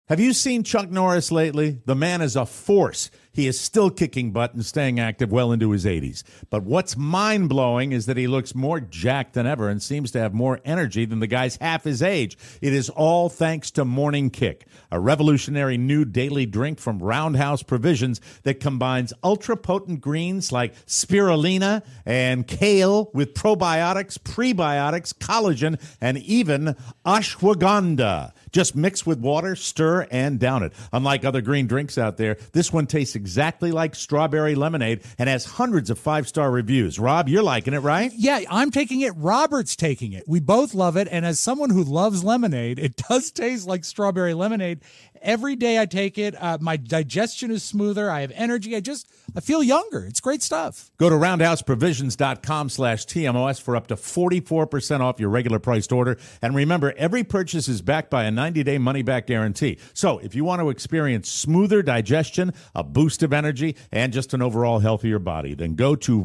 Have you seen Chuck Norris lately? The man is a force. He is still kicking butt and staying active well into his 80s. But what's mind-blowing is that he looks more jacked than ever and seems to have more energy than the guys half his age. It is all thanks to Morning Kick, a revolutionary new daily drink from Roundhouse Provisions that combines ultra-potent greens like spirulina and kale with probiotics, prebiotics, collagen, and even ashwagandha. Just mix with water, stir, and down it. Unlike other green drinks out there, this one tastes exactly like strawberry lemonade and has hundreds of 5-star reviews. Rob, you're liking it, right? Yeah, I'm taking it. Robert's taking it. We both love it. And as someone who loves lemonade, it does taste like strawberry lemonade. Every day I take it. My digestion is smoother. I have energy. I feel younger. It's great stuff. Go to roundhouseprovisions.com/TMOS for up to 44% off your regular priced order. And remember, every purchase is backed by a 90-day money-back guarantee. So if you want to experience smoother digestion, a boost of energy, and just an overall healthier body, then go to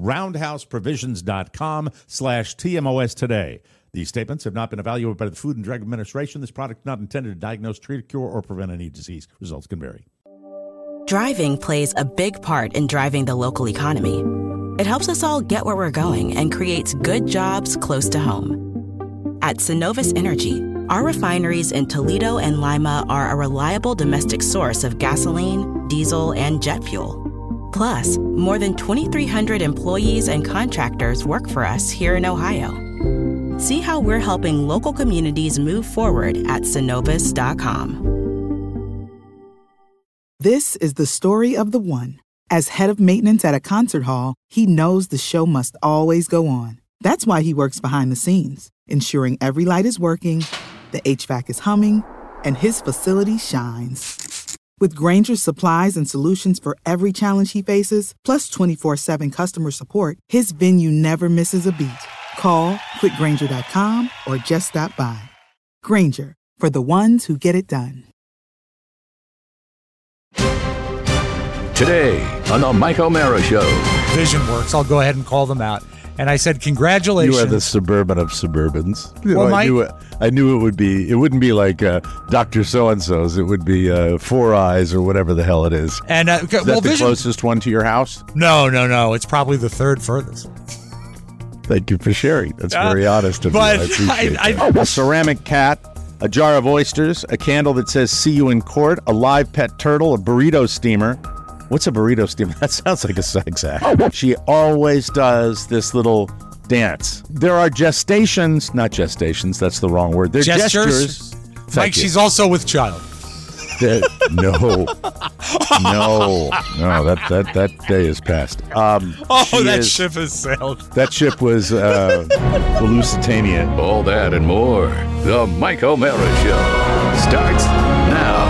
roundhouseprovisions.com/TMOS today. These statements have not been evaluated by the Food and Drug Administration. This product is not intended to diagnose, treat, cure, or prevent any disease. Results can vary. Driving plays a big part in driving the local economy. It helps us all get where we're going and creates good jobs close to home. At Synovus Energy, our refineries in Toledo and Lima are a reliable domestic source of gasoline, diesel, and jet fuel. Plus, more than 2,300 employees and contractors work for us here in Ohio. See how we're helping local communities move forward at Synovus.com. This is the story of the one. As head of maintenance at a concert hall, he knows the show must always go on. That's why he works behind the scenes, ensuring every light is working, the HVAC is humming, and his facility shines. With Grainger's supplies and solutions for every challenge he faces, plus 24/7 customer support, his venue never misses a beat. Call quickgrainger.com or just stop by. Grainger, for the ones who get it done. Today on the Mike O'Mara Show. Vision Works. I'll go ahead and call them out. And I said, congratulations. You are the suburban of suburbans. Well, I knew it would be. It wouldn't be like Dr. So-and-so's. It would be Four Eyes or whatever the hell it is. And is that the Vision... closest one to your house? No. It's probably the third furthest. Thank you for sharing. That's very honest of you. I appreciate that. A ceramic cat, a jar of oysters, a candle that says "See you in court," a live pet turtle, a burrito steamer. What's a burrito steamer? That sounds like a sex act. She always does this little dance. There are gestations, not gestations, that's the wrong word. They're gestures. Mike, she's also with child. No, that day is past. That ship has sailed. That ship was the Lusitania. All that and more. The Mike O'Mara Show starts now.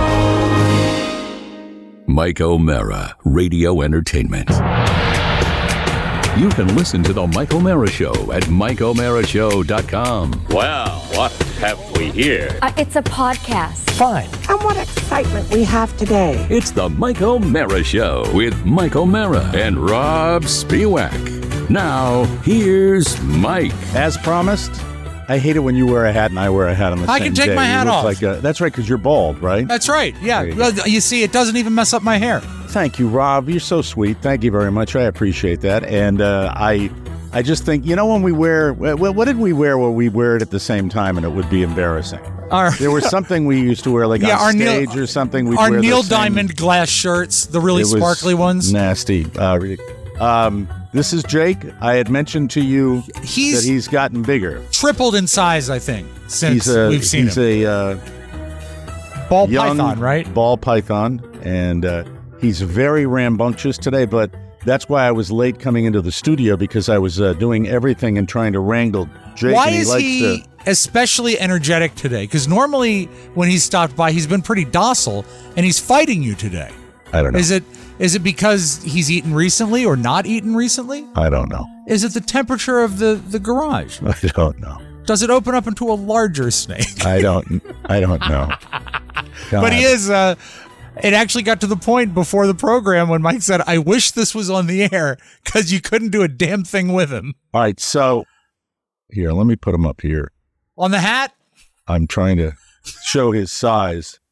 Mike O'Mara, Radio Entertainment. You can listen to The Mike O'Mara Show at MikeO'MaraShow.com. Well, what have we here? It's a podcast. Fine. And what excitement we have today. It's The Mike O'Mara Show with Mike O'Mara and Rob Spiewak. Now, here's Mike. As promised, I hate it when you wear a hat and I wear a hat on the same day. I can take my hat off. That's right, because you're bald, right? That's right, yeah. You see, it doesn't even mess up my hair. Thank you, Rob. You're so sweet. Thank you very much. I appreciate that. And I just think, when we wear, what did we wear where we wear it at the same time and it would be embarrassing? There was something we used to wear on stage or something. We'd our wear Neil Diamond glass shirts, the really sparkly ones. Nasty. This is Jake. I had mentioned to you that he's gotten bigger. Tripled in size, I think, since we've seen him. He's a ball young python, right? Ball python, and he's very rambunctious today, but that's why I was late coming into the studio, because I was doing everything and trying to wrangle Jake. Why is he especially energetic today? Because normally when he's stopped by, he's been pretty docile, and he's fighting you today. I don't know. Is it because he's eaten recently or not eaten recently? I don't know. Is it the temperature of the garage? I don't know. Does it open up into a larger snake? I don't know. But he is. It actually got to the point before the program when Mike said, "I wish this was on the air because you couldn't do a damn thing with him." All right, so here, let me put him up here. On the hat? I'm trying to show his size.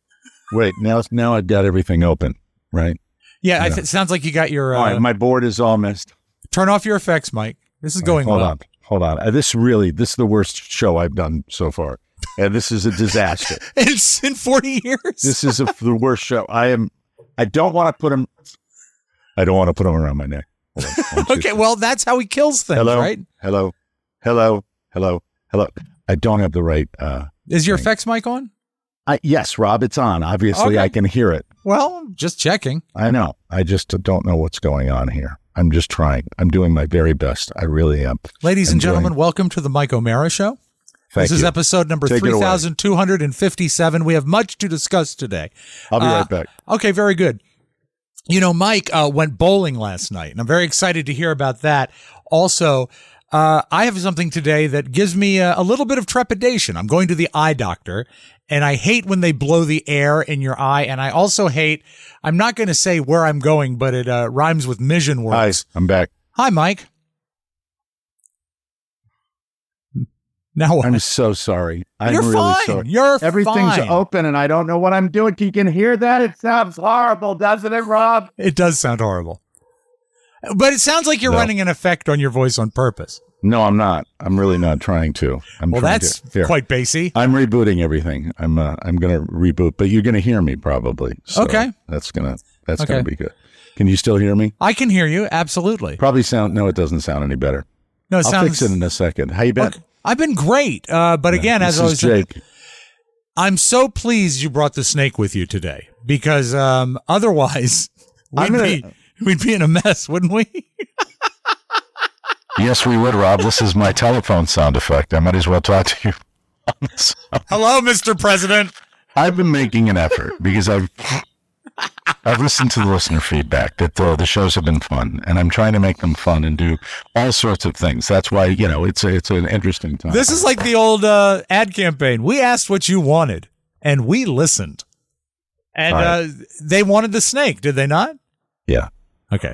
Wait, now I've got everything open, right? Yeah, it sounds like you got your... all right, my board is all missed. Turn off your effects, Mike. This is going well. Hold on. This is the worst show I've done so far. And this is a disaster. It's in 40 years. This is the worst show. I don't want to put him around my neck. Okay, well, that's how he kills things, right? Hello. I don't have the right... is your effects mic on? Yes, Rob, it's on. Obviously, I can hear it. Well, just checking. I know. I just don't know what's going on here. I'm just trying. I'm doing my very best. I really am. Ladies and gentlemen, welcome to the Mike O'Mara Show. This is episode number 3,257. We have much to discuss today. I'll be right back. Okay, very good. You know, Mike went bowling last night, and I'm very excited to hear about that. Also, I have something today that gives me a little bit of trepidation. I'm going to the eye doctor, and I hate when they blow the air in your eye, and I also hate, I'm not going to say where I'm going, but it rhymes with mission words. Hi, I'm back. Hi, Mike. Now what? I'm so sorry. You're really fine. sorry. You're Everything's fine. open, and I don't know what I'm doing. You can hear that? It sounds horrible, doesn't it, Rob? It does sound horrible. But it sounds like you're running an effect on your voice on purpose. No, I'm not. I'm really not trying to. That's quite bassy. I'm rebooting everything. I'm going to reboot, but you're going to hear me probably. So okay. That's going to be good. Can you still hear me? I can hear you. Absolutely. No, it doesn't sound any better. No, I'll fix it in a second. How you been? Okay. I've been great. But again, as I was Jake. I'm so pleased you brought the snake with you today because otherwise we'd be in a mess, wouldn't we? Yes, we would, Rob. This is my telephone sound effect. I might as well talk to you. Hello, Mr. President. I've been making an effort because I've listened to the listener feedback that the shows have been fun, and I'm trying to make them fun and do all sorts of things. That's why, it's an interesting time. This is like the old ad campaign. We asked what you wanted, and we listened. And they wanted the snake, did they not? Yeah. Okay.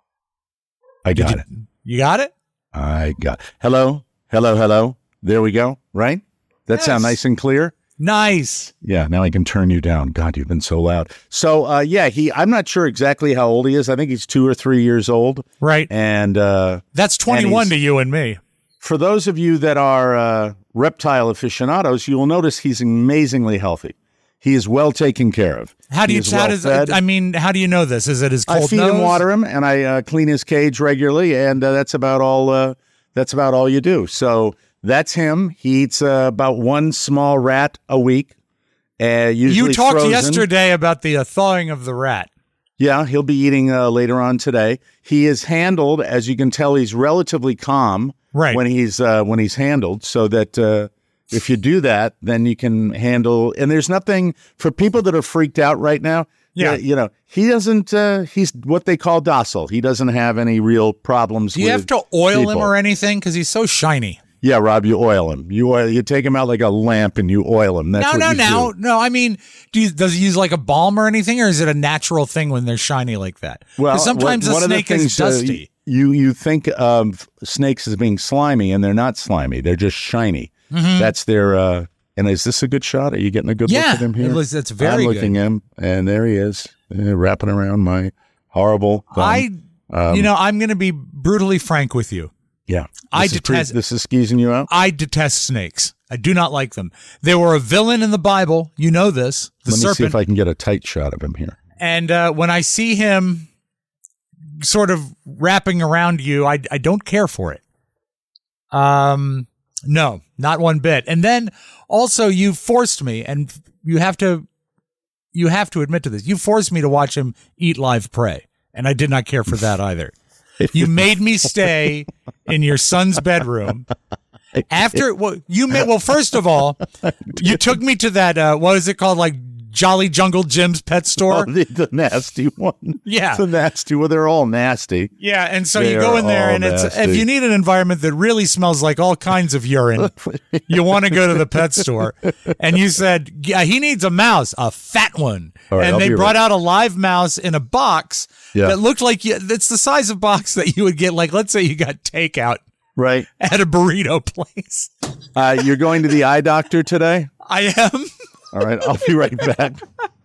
I got it. You got it? I got it. Hello. There we go. Right? That sound nice and clear? Nice. Yeah, now I can turn you down. God, you've been so loud. So, I'm not sure exactly how old he is. I think he's 2 or 3 years old. Right. And that's 21 to you and me. For those of you that are reptile aficionados, you will notice he's amazingly healthy. He is well taken care of. How do you know this? Is it his cold nose? I feed him, water him, and I clean his cage regularly, and that's about all you do. So that's him. He eats about one small rat a week. Usually you talked frozen. Yesterday about the thawing of the rat. Yeah, he'll be eating later on today. He is handled, as you can tell, he's relatively calm when he's handled, so that if you do that, then you can handle. And there's nothing for people that are freaked out right now. Yeah, he doesn't. He's what they call docile. He doesn't have any real problems. Do you have to oil him or anything because he's so shiny? Yeah, Rob, you oil him. You take him out like a lamp and you oil him. That's No. I mean, does he use like a balm or anything, or is it a natural thing when they're shiny like that? Well, sometimes a snake is dusty. You think of snakes as being slimy, and they're not slimy. They're just shiny. Mm-hmm. That's their. And is this a good shot? Are you getting a good look at him here? It's very good. I'm looking at him, and there he is, wrapping around my horrible thumb. I'm going to be brutally frank with you. Yeah. This is skeezing you out? I detest snakes. I do not like them. They were a villain in the Bible. You know this. The serpent. Let me see if I can get a tight shot of him here. And when I see him sort of wrapping around you, I don't care for it. No, not one bit. And then also you forced me, and you have to admit to this. You forced me to watch him eat live prey, and I did not care for that either. You made me stay in your son's bedroom after first of all, you took me to that, what is it called? Like Jolly Jungle Jim's pet store. Oh, the nasty one. Yeah. The nasty one. They're all nasty. Yeah. And so you go in there and if you need an environment that really smells like all kinds of urine, you want to go to the pet store. And you said, yeah, he needs a mouse, a fat one. Right, and they brought out a live mouse in a box that looked like it's the size of box that you would get. Like, let's say you got takeout. Right. At a burrito place. You're going to the eye doctor today? I am. All right, I'll be right back.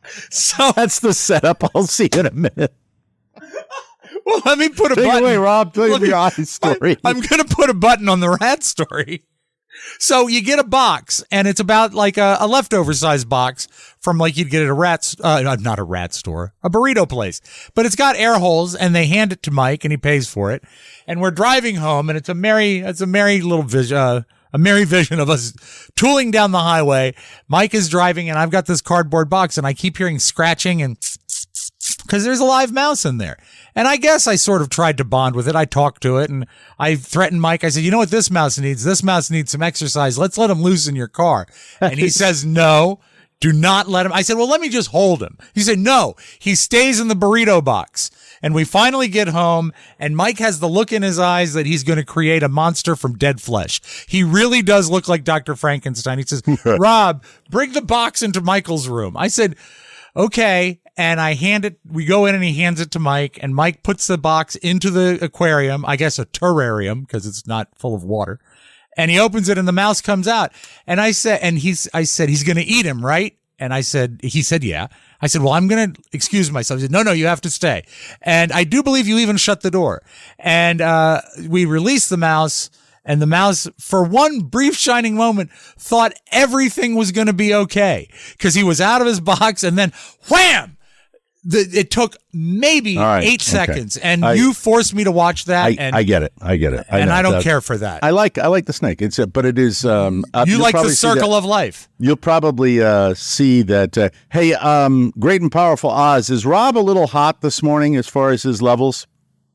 So that's the setup. I'll see you in a minute. Well, let me put a button. Away, Rob. Tell me your eyes story. I'm going to put a button on the rat story. So you get a box, and it's about like a leftover size box from like you'd get at a not a rat store, a burrito place. But it's got air holes, and they hand it to Mike, and he pays for it. And we're driving home, and it's a merry little vision. A merry vision of us tooling down the highway. Mike is driving, and I've got this cardboard box, and I keep hearing scratching and because there's a live mouse in there. And I guess I sort of tried to bond with it. I talked to it, and I threatened Mike. I said, you know what this mouse needs? This mouse needs some exercise. Let's let him loose in your car. And he says, no, do not let him. I said, well, let me just hold him. He said, no, he stays in the burrito box. And we finally get home, and Mike has the look in his eyes that he's going to create a monster from dead flesh. He really does look like Dr. Frankenstein. He says, Rob, bring the box into Michael's room. I said, okay. And we go in and he hands it to Mike, and Mike puts the box into the aquarium, I guess a terrarium because it's not full of water. And he opens it and the mouse comes out. And I said, he's going to eat him, right? And he said, yeah. I said, well, I'm going to excuse myself. He said, no, you have to stay. And I do believe you even shut the door. And, we released the mouse, and the mouse, for one brief shining moment, thought everything was going to be okay because he was out of his box, and then wham! It took maybe 8 seconds, and you forced me to watch that. I get it. And I don't care for that. I like the snake. But it is. You like the circle of life. You'll probably see that. Hey, Great and Powerful Oz, is Rob a little hot this morning as far as his levels?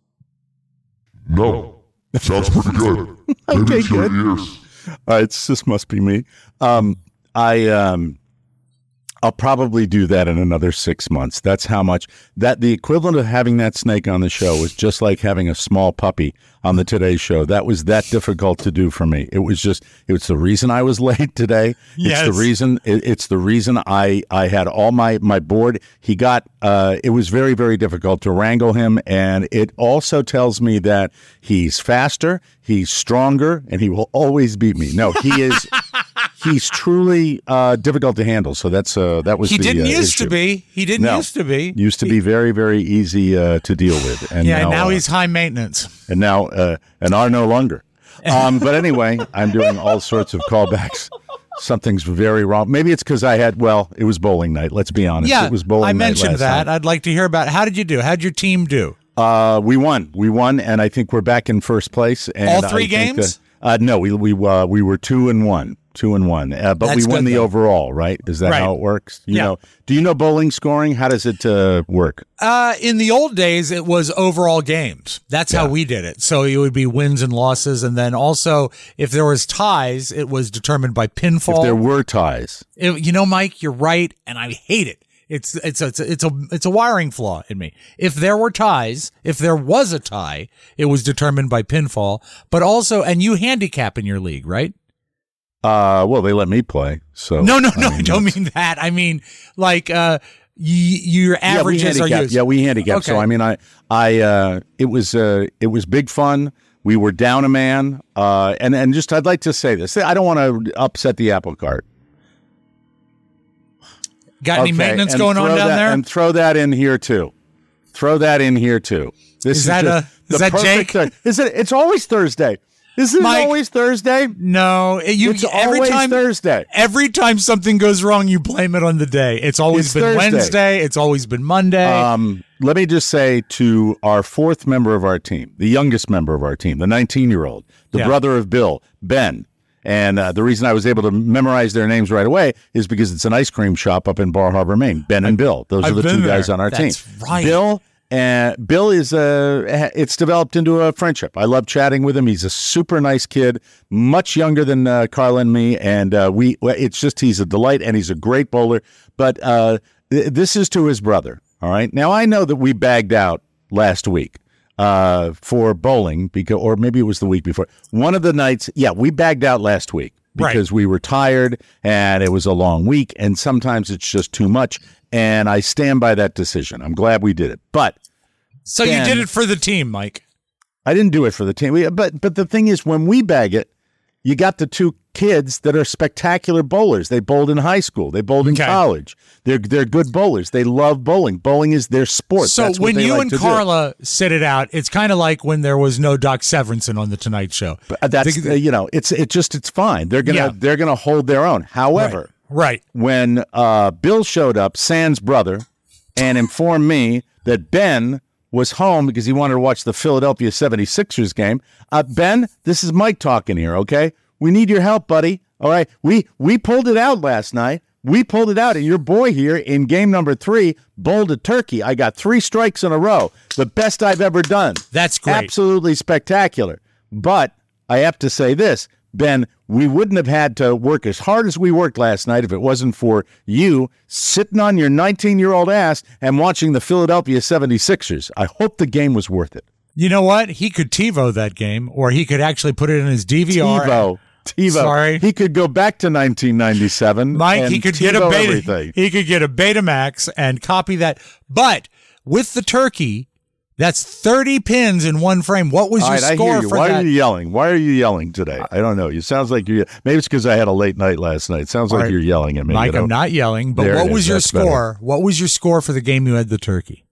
No, sounds pretty good. Okay, good. This must be me. I'll probably do that in another 6 months. That's how much the equivalent of having that snake on the show was just like having a small puppy on the Today Show. That was that difficult to do for me. It was the reason I was late today. Yes. It's the reason I had all my board. He got, it was very, very difficult to wrangle him. And it also tells me that he's faster, he's stronger, and he will always beat me. No, he is. He's truly difficult to handle. So that was he the didn't used issue. to be. He didn't used to be. Used to be very, very easy to deal with. And now he's high maintenance. And now and are no longer. But anyway, I'm doing all sorts of callbacks. Something's very wrong. Maybe it's because it was bowling night. Let's be honest. Yeah, it was bowling night. I mentioned that. I'd like to hear about how did you do? How'd your team do? We won, and I think we're back in first place. And all three games? No, we were 2-1. 2-1, but we won the overall, right? Is that how it works? You know, do you know bowling scoring? How does it work? In the old days, it was overall games. That's how we did it. So it would be wins and losses, and then also if there was ties, it was determined by pinfall. If there were ties, Mike, you're right, and I hate it. It's a wiring flaw in me. If there were ties, if there was a tie, it was determined by pinfall. But also, and you handicap in your league, right? Well, they let me play. So no, I don't mean that. I mean, like, your averages are used. Yeah, we handicap. Okay. So I mean, it was big fun. We were down a man, and just I'd like to say this. I don't want to upset the apple cart. Got any maintenance going on down there? And throw that in here too. Is that Jake? It's always Thursday. Isn't it always Thursday? No, it's always Thursday. Every time something goes wrong, you blame it on the day. It's always been Thursday. Wednesday. It's always been Monday. Let me just say to our fourth member of our team, the youngest member of our team, the 19-year-old, the brother of Bill, Ben. And the reason I was able to memorize their names right away is because it's an ice cream shop up in Bar Harbor, Maine. Ben and Bill. Those are the two guys on our team. That's right. Bill is it's developed into a friendship. I love chatting with him. He's a super nice kid, much younger than Carla and me, and he's a delight, and he's a great bowler. But this is to his brother. All right. Now I know that we bagged out last week for bowling or maybe it was the week before. One of the nights, we bagged out last week because we were tired and it was a long week, and sometimes it's just too much. And I stand by that decision. I'm glad we did it. But so you did it for the team, Mike. I didn't do it for the team. But the thing is, when we bag it, you got the two kids that are spectacular bowlers. They bowled in high school. They bowled in college. They're good bowlers. They love bowling. Bowling is their sport. So That's when what they you like and to Carla sit it out, it's kind of like when there was no Doc Severinsen on the Tonight Show. But that's it's fine. They're gonna hold their own. However, right. When Bill showed up, San's brother, and informed me that Ben was home because he wanted to watch the Philadelphia 76ers game. Ben, this is Mike talking here, okay? We need your help, buddy. All right. We pulled it out last night. We pulled it out, and your boy here in game number 3 bowled a turkey. I got 3 strikes in a row. The best I've ever done. That's great. Absolutely spectacular. But I have to say this, Ben, we wouldn't have had to work as hard as we worked last night if it wasn't for you sitting on your 19-year-old ass and watching the Philadelphia 76ers. I hope the game was worth it. You know what? He could TiVo that game, or he could actually put it in his DVR. TiVo. Sorry. He could go back to 1997. Mike, he could get a beta. Everything. He could get a Betamax and copy that. But with the turkey, that's 30 pins in one frame. What was your score for Why that? are you yelling? Why are you yelling today? I don't know. It sounds like you're. Maybe it's because I had a late night last night. It sounds like you're yelling at me. Mike, I'm not yelling. But what was your score? What was your score for the game you had the turkey?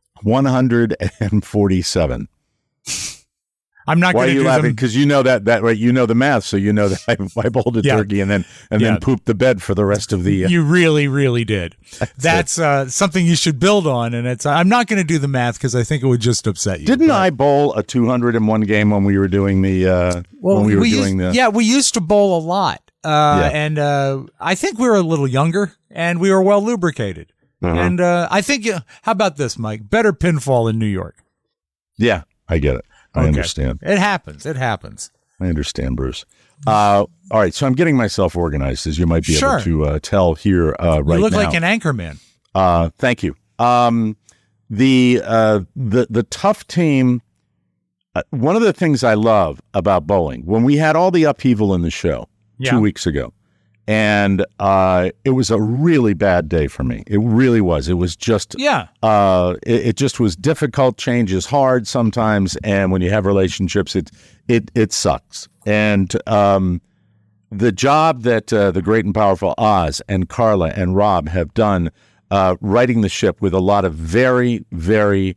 147. I'm not going to do them. Why are you laughing? Because you know that right? You know the math, so you know that I bowled a turkey and then pooped the bed for the rest of the. You really, really did. That's something you should build on, and it's. I'm not going to do the math because I think it would just upset you. Didn't I bowl a 200 in one game when we were doing the? We used to bowl a lot, and I think we were a little younger and we were well lubricated. And I think. How about this, Mike? Better pinfall in New York. Yeah, I get it. I understand. It happens. I understand, Bruce. All right, so I'm getting myself organized, as you might be able to tell here right now. You look like an anchor man. Thank you. The tough team, one of the things I love about bowling, when we had all the upheaval in the show 2 weeks ago, and it was a really bad day for me. It really was. It was just it just was difficult. Change is hard sometimes, and when you have relationships, it sucks. And the job that the great and powerful Oz and Carla and Rob have done righting the ship with a lot of very, very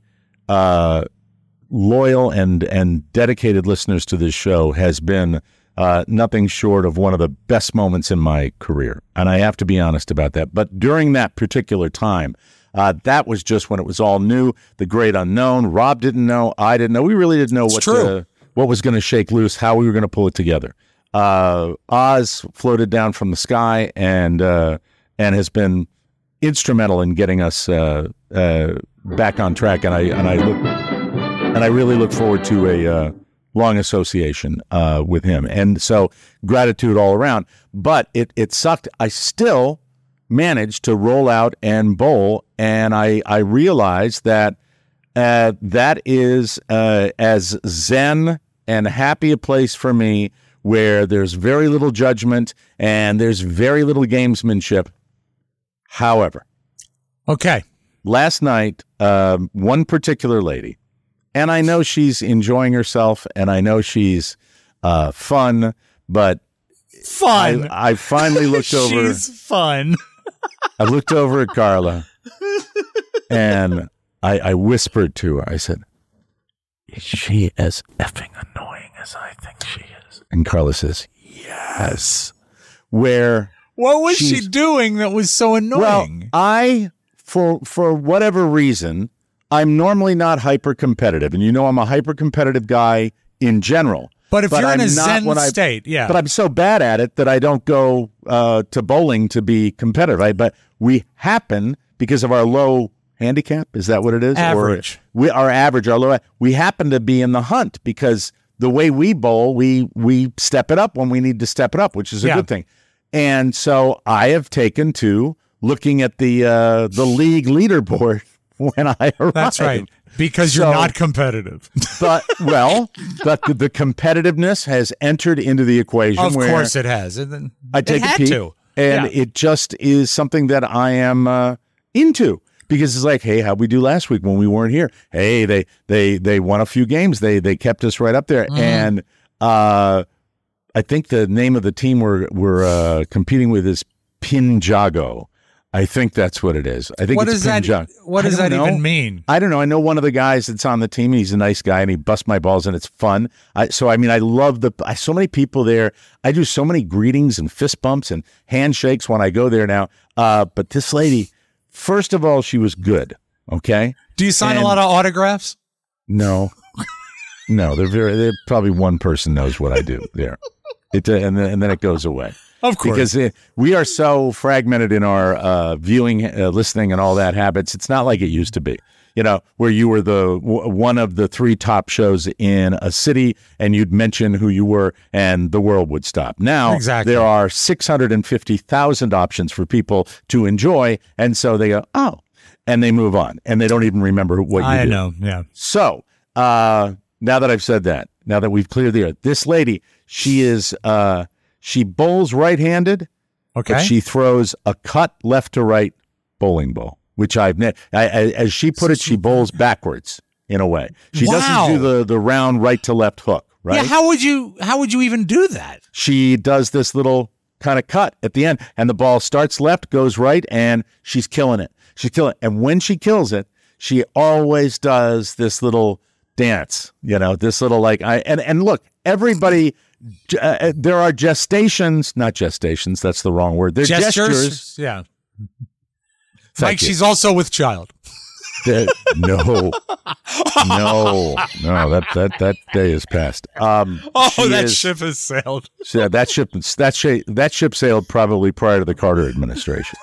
loyal and dedicated listeners to this show has been nothing short of one of the best moments in my career. And I have to be honest about that. But during that particular time, that was just when it was all new, the great unknown. Rob didn't know. I didn't know. We really didn't know what was going to shake loose, how we were going to pull it together. Oz floated down from the sky and has been instrumental in getting us back on track. And I really look forward to a long association with him. And so gratitude all around. But it sucked. I still managed to roll out and bowl, and I realized that that is as zen and happy a place for me where there's very little judgment and there's very little gamesmanship. However, last night, one particular lady, and I know she's enjoying herself, and I know she's fun, but I finally looked over. She's fun. I looked over at Carla, and I whispered to her. I said, "Is she as effing annoying as I think she is?" And Carla says, "Yes." What was she doing that was so annoying? Well, for whatever reason, I'm normally not hyper competitive, and I'm a hyper competitive guy in general. But if you're in a zen state, yeah. But I'm so bad at it that I don't go to bowling to be competitive. But we happen, because of our low handicap, is that what it is? Average. Our low. We happen to be in the hunt because the way we bowl, we step it up when we need to step it up, which is a good thing. And so I have taken to looking at the league leaderboard when I arrive. That's right. Because you're not competitive. but the competitiveness has entered into the equation. Of course it has. I take a peek, and it just is something that I am into. Because it's like, hey, how'd we do last week when we weren't here? Hey, they won a few games. They kept us right up there. And I think the name of the team we're competing with is Pinjago. I think that's what it is. I think what it's Pinjago. What does that even mean? I don't know. I know one of the guys that's on the team. He's a nice guy, and he busts my balls, and it's fun. I love so many people there. I do so many greetings and fist bumps and handshakes when I go there now. But this lady, first of all, she was good. Okay. Do you sign a lot of autographs? No. No, they're probably one person knows what I do there. And then it goes away. Of course. Because we are so fragmented in our viewing, listening, and all that habits. It's not like it used to be, where you were one of the 3 top shows in a city and you'd mention who you were and the world would stop. Now, There are 650,000 options for people to enjoy. And so they go, oh, and they move on and they don't even remember what you do. I know. Yeah. So now that I've said that, now that we've cleared the air, this lady, she is... she bowls right-handed, okay. But she throws a cut left to right bowling ball, which as she put it, she bowls backwards in a way. She doesn't do the round right to left hook, right? Yeah, how would you even do that? She does this little kind of cut at the end, and the ball starts left, goes right, and she's killing it. She's killing it. And when she kills it, she always does this little dance, this little and look, everybody... there are not gestations. That's the wrong word. They're gestures. Yeah. Mike, she's also with child. No. That day is past. That ship has sailed. Yeah, that ship sailed probably prior to the Carter administration.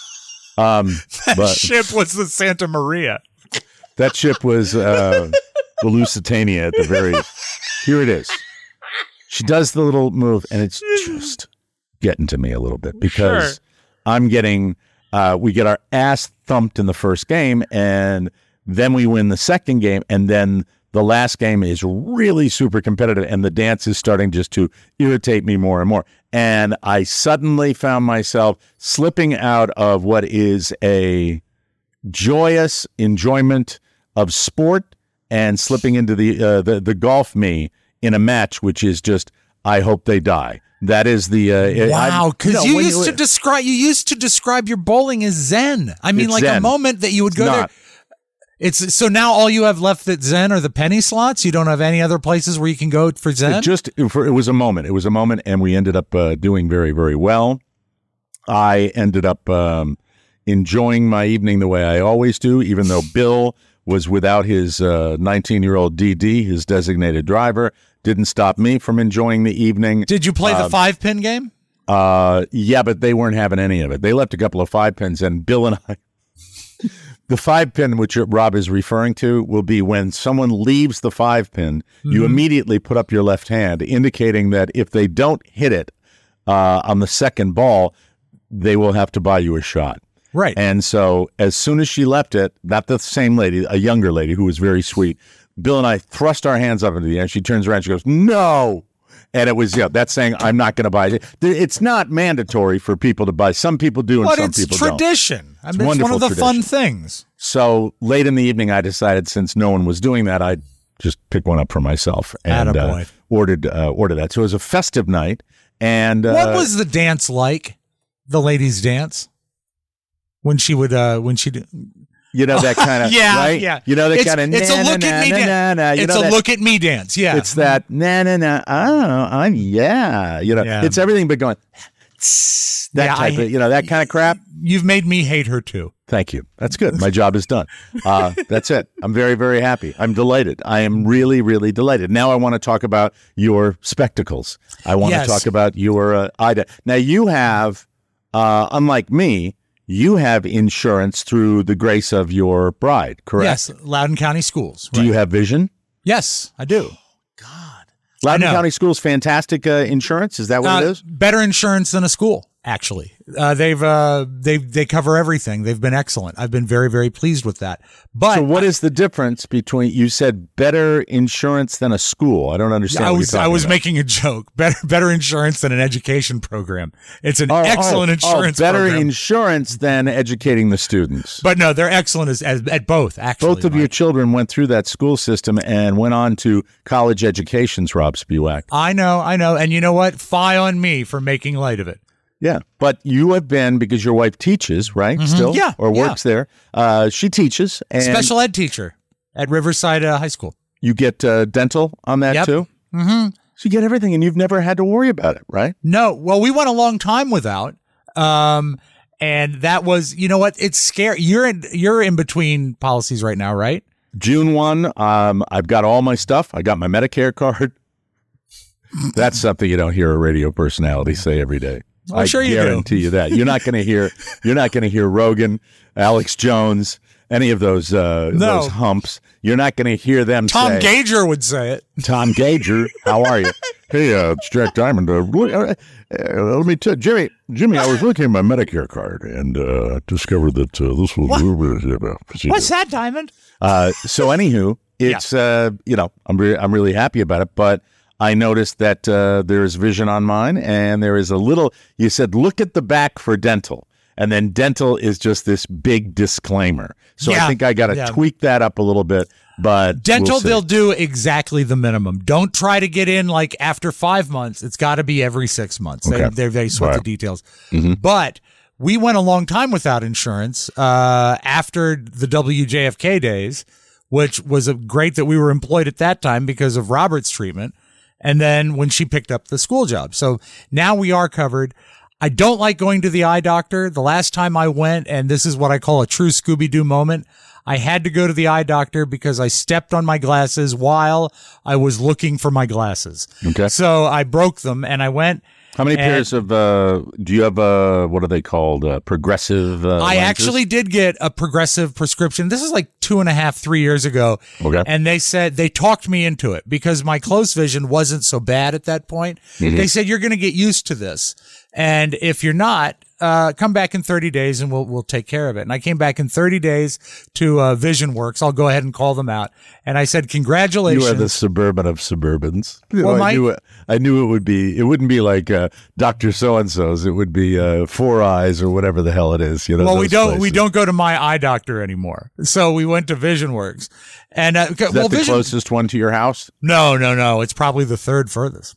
That ship was the Santa Maria. That ship was the Lusitania at the very. Here it is. She does the little move, and it's just getting to me a little bit because I'm getting, we get our ass thumped in the first game, and then we win the second game, and then the last game is really super competitive, and the dance is starting just to irritate me more and more. And I suddenly found myself slipping out of what is a joyous enjoyment of sport and slipping into the golf me in a match, which is just, I hope they die. That is the wow. Because you used to describe your bowling as zen. I mean, like zen. A moment that you would go there. It's so now all you have left at Zen are the penny slots. You don't have any other places where you can go for Zen. It was a moment. It was a moment, and we ended up doing very, very well. I ended up enjoying my evening the way I always do, even though Bill was without his 19-year-old DD, his designated driver. Didn't stop me from enjoying the evening. Did you play the 5-pin game? Yeah, but they weren't having any of it. They left a couple of 5-pins, and Bill and I... The 5-pin, which Rob is referring to, will be when someone leaves the 5-pin, you immediately put up your left hand, indicating that if they don't hit it on the second ball, they will have to buy you a shot. Right. And so as soon as she left it, not the same lady, a younger lady who was very sweet, Bill and I thrust our hands up into the air. She turns around, she goes, no. And it was, that's saying, I'm not going to buy it. It's not mandatory for people to buy. Some people do, and some people don't. But it's tradition. I mean, it's one of the fun things. So late in the evening, I decided since no one was doing that, I'd just pick one up for myself and order that. So it was a festive night. And what was the dance like? The ladies' dance? When she would, you know, that kind of, right? Yeah. You know, that kind of, it's a look at me dance. It's a look at me dance. Yeah. It's that, oh, yeah. You know, it's everything but going, that type of, that kind of crap. You've made me hate her too. Thank you. That's good. My job is done. That's it. I'm very, very happy. I'm delighted. I am really, really delighted. Now I want to talk about your spectacles. I want to talk about your eye. Now you have, unlike me, you have insurance through the grace of your bride, correct? Yes, Loudoun County Schools. Do you have vision? Yes, I do. Oh, God. Loudoun County Schools, fantastic insurance. Is that what it is? Better insurance than a school. actually. They cover everything. They've been excellent. I've been very, very pleased with that. But so what is the difference between, you said better insurance than a school? I don't understand what you're talking I was about. making a joke. Better insurance than an education program. It's an excellent insurance better program. Insurance than educating the students. But no, they're excellent at both, actually. Both of your children went through that school system and went on to college educations, Rob Spewak. I know. And you know what? Fie on me for making light of it. Yeah, but you have been, because your wife teaches, right? Mm-hmm. Still? Yeah. Or works there. She teaches. And special ed teacher at Riverside High School. You get dental on that too? Mm-hmm. So you get everything, and you've never had to worry about it, right? No. Well, we went a long time without. And that was, you know what? It's scary. You're in between policies right now, right? June 1, I've got all my stuff. I got my Medicare card. That's something you don't hear a radio personality say every day. I'm sure you do. I guarantee you that. You're not going to hear Rogan, Alex Jones, any of those humps. You're not going to hear them Tom say. Gager would say it. Tom Gager, how are you? Hey, it's Jack Diamond. Let me tell Jimmy, I was looking at my Medicare card and discovered that this was... What's that, Diamond? So anywho, it's, I'm really happy about it, but I noticed that there's vision on mine, and there is a little, you said, look at the back for dental. And then dental is just this big disclaimer. So I think I got to tweak that up a little bit. But dental, they'll do exactly the minimum. Don't try to get in like after 5 months. It's got to be every 6 months. Okay. They sweat the details. Mm-hmm. But we went a long time without insurance after the WJFK days, which was great that we were employed at that time because of Robert's treatment. And then when she picked up the school job. So now we are covered. I don't like going to the eye doctor. The last time I went, and this is what I call a true Scooby-Doo moment, I had to go to the eye doctor because I stepped on my glasses while I was looking for my glasses. Okay. So I broke them and I went. How many pairs of, do you have, what are they called? Progressive I lenses? actually did get a progressive prescription. This is like 2.5, 3 years ago. Okay. And they said, they talked me into it because my close vision wasn't so bad at that point. Mm-hmm. They said, you're going to get used to this. And if you're not, come back in 30 days and we'll take care of it. And I came back in 30 days to Vision Works. I'll go ahead and call them out. And I said, congratulations. You are the suburban of suburbans. Well, I knew it wouldn't be like Dr. So-and-so's. It would be Four Eyes or whatever the hell it is. You know, well, we don't go to my eye doctor anymore. So we went to Vision Works. And, is that the closest one to your house? No. It's probably the third furthest.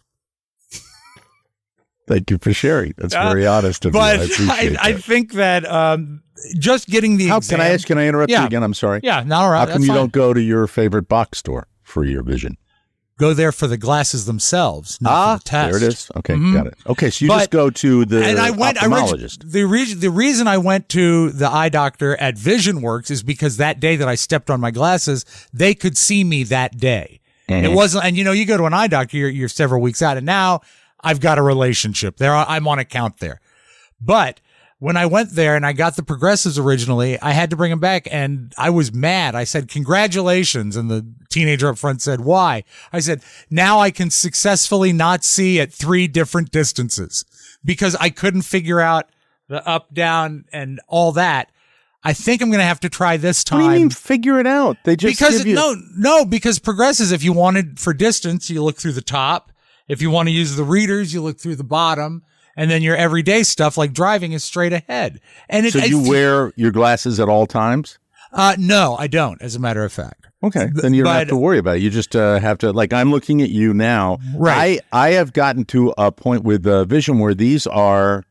Thank you for sharing. That's very honest of you. I appreciate that. I think that just getting the exam. Can I interrupt you again? I'm sorry. Yeah, no, all right. How come you don't go to your favorite box store for your vision? Go there for the glasses themselves, not for the test. There it is. Okay, got it. Okay, so you just go to the ophthalmologist. The reason I went to the eye doctor at Vision Works is because that day that I stepped on my glasses, they could see me that day. Mm-hmm. It wasn't, and you go to an eye doctor, you're several weeks out, and now I've got a relationship there. I'm on account there. But when I went there and I got the progressives originally, I had to bring them back and I was mad. I said, congratulations. And the teenager up front said, why? I said, now I can successfully not see at 3 different distances because I couldn't figure out the up, down, and all that. I think I'm going to have to try this time. What do you mean figure it out? They just because progressives, if you wanted for distance, you look through the top. If you want to use the readers, you look through the bottom, and then your everyday stuff like driving is straight ahead. And so you wear your glasses at all times? No, I don't, as a matter of fact. Okay, then you don't have to worry about it. You just have to, like I'm looking at you now. Right. I have gotten to a point with vision where these are,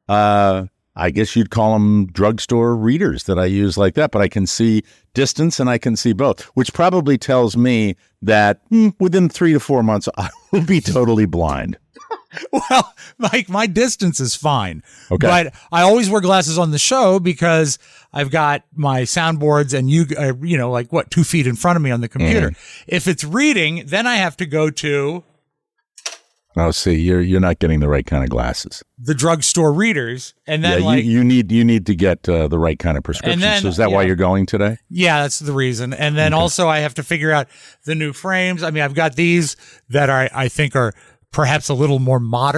I guess you'd call them drugstore readers that I use like that, but I can see distance and I can see both, which probably tells me that within 3 to 4 months, I will be totally blind. Well, my distance is fine. Okay. But I always wear glasses on the show because I've got my soundboards and 2 feet in front of me on the computer. If it's reading, then I have to go to... Oh, see, you're not getting the right kind of glasses. The drugstore readers, and then you need to get the right kind of prescription. Then, so is that why you're going today? Yeah, that's the reason. And then also I have to figure out the new frames. I mean, I've got these that I think are perhaps a little more modern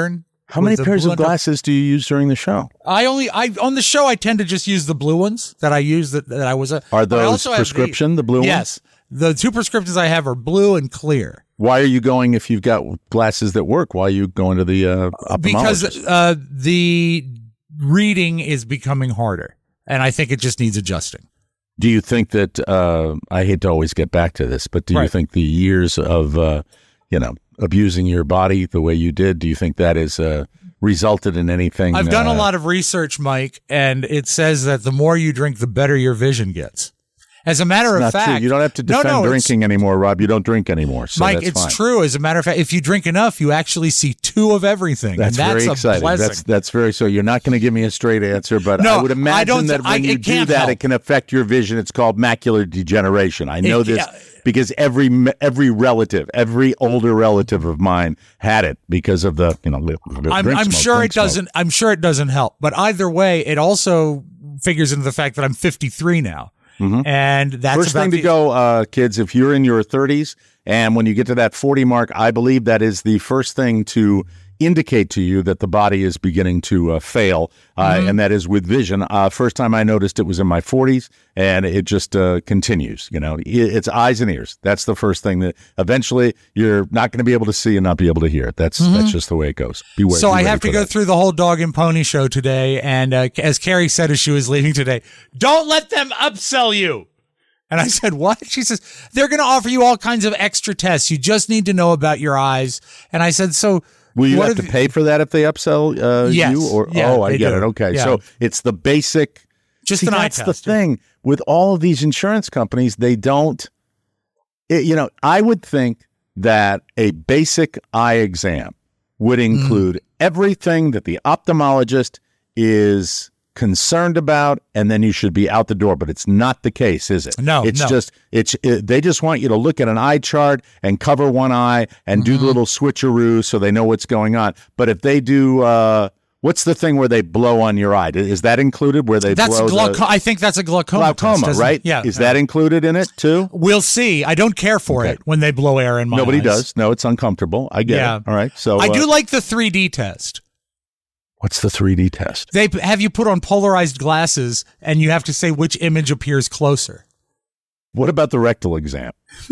How many pairs of glasses do you use during the show? On the show I tend to just use the blue ones that I use that I was a. Are those prescription, the blue ones? Yes. The 2 prescriptions I have are blue and clear. Why are you going, if you've got glasses that work, why are you going to the ophthalmologist? Because the reading is becoming harder, and I think it just needs adjusting. Do you think that, I hate to always get back to this, but do you think the years of, abusing your body the way you did, do you think that has resulted in anything? I've done a lot of research, Mike, and it says that the more you drink, the better your vision gets. As a matter of fact, true. You don't have to defend drinking anymore, Rob. You don't drink anymore. So Mike, it's fine. True. As a matter of fact, if you drink enough, you actually see 2 of everything. That's very exciting. That's very so. You're not going to give me a straight answer, but I would imagine that when you do that, it can affect your vision. It's called macular degeneration. I know this because every relative, every older relative of mine had it because of the I'm sure it doesn't. I'm sure it doesn't help. But either way, it also figures into the fact that I'm 53 now. Mm-hmm. And that's first thing to go, kids, if you're in your 30s and when you get to that 40 mark, I believe that is the first thing to indicate to you that the body is beginning to fail, and that is with vision. First time I noticed it was in my 40s, and it just continues. It's eyes and ears. That's the first thing that eventually you're not going to be able to see and not be able to hear. That's just the way it goes. Beware. So I have to go through the whole dog and pony show today, and as Carrie said as she was leaving today, don't let them upsell you. And I said, what? She says, they're going to offer you all kinds of extra tests. You just need to know about your eyes. And I said, so... Will you have to pay for that if they upsell you? Or I get it. Okay, so it's the basic. Just an eye test. That's the thing with all of these insurance companies. They don't. I would think that a basic eye exam would include everything that the ophthalmologist is concerned about, and then you should be out the door. But it's not the case, is it? No, they just want you to look at an eye chart and cover one eye and do the little switcheroo so they know what's going on. But if they do, what's the thing where they blow on your eye? Is that included? Where they blow? I think that's a glaucoma test, right? Yeah. Is that included in it too? We'll see. I don't care for it when they blow air in my eyes. Nobody does. No, it's uncomfortable. I get it. All right. So I do like the 3D test. What's the 3D test? They have you put on polarized glasses, and you have to say which image appears closer. What about the rectal exam?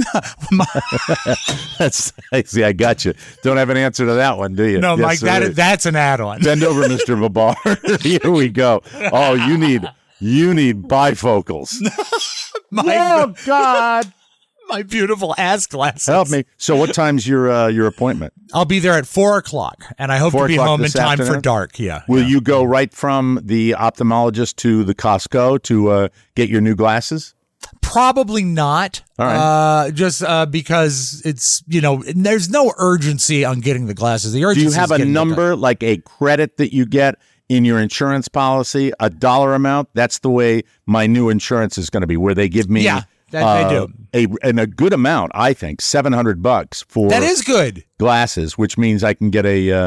See, I got you. Don't have an answer to that one, do you? No, Mike, that's an add-on. Bend over, Mr. Babar. Here we go. Oh, you need bifocals. Oh, God. My beautiful ass glasses. Help me. So what time's your appointment? I'll be there at 4:00, and I hope to be home in time for dark. Yeah. Will you go right from the ophthalmologist to the Costco to get your new glasses? Probably not. All right. Just because it's, there's no urgency on getting the glasses. The urgency. Do you have a number, like a credit that you get in your insurance policy, a dollar amount? That's the way my new insurance is going to be, where they give me. Yeah. They do. A good amount, I think, $700 for that is good glasses, which means I can get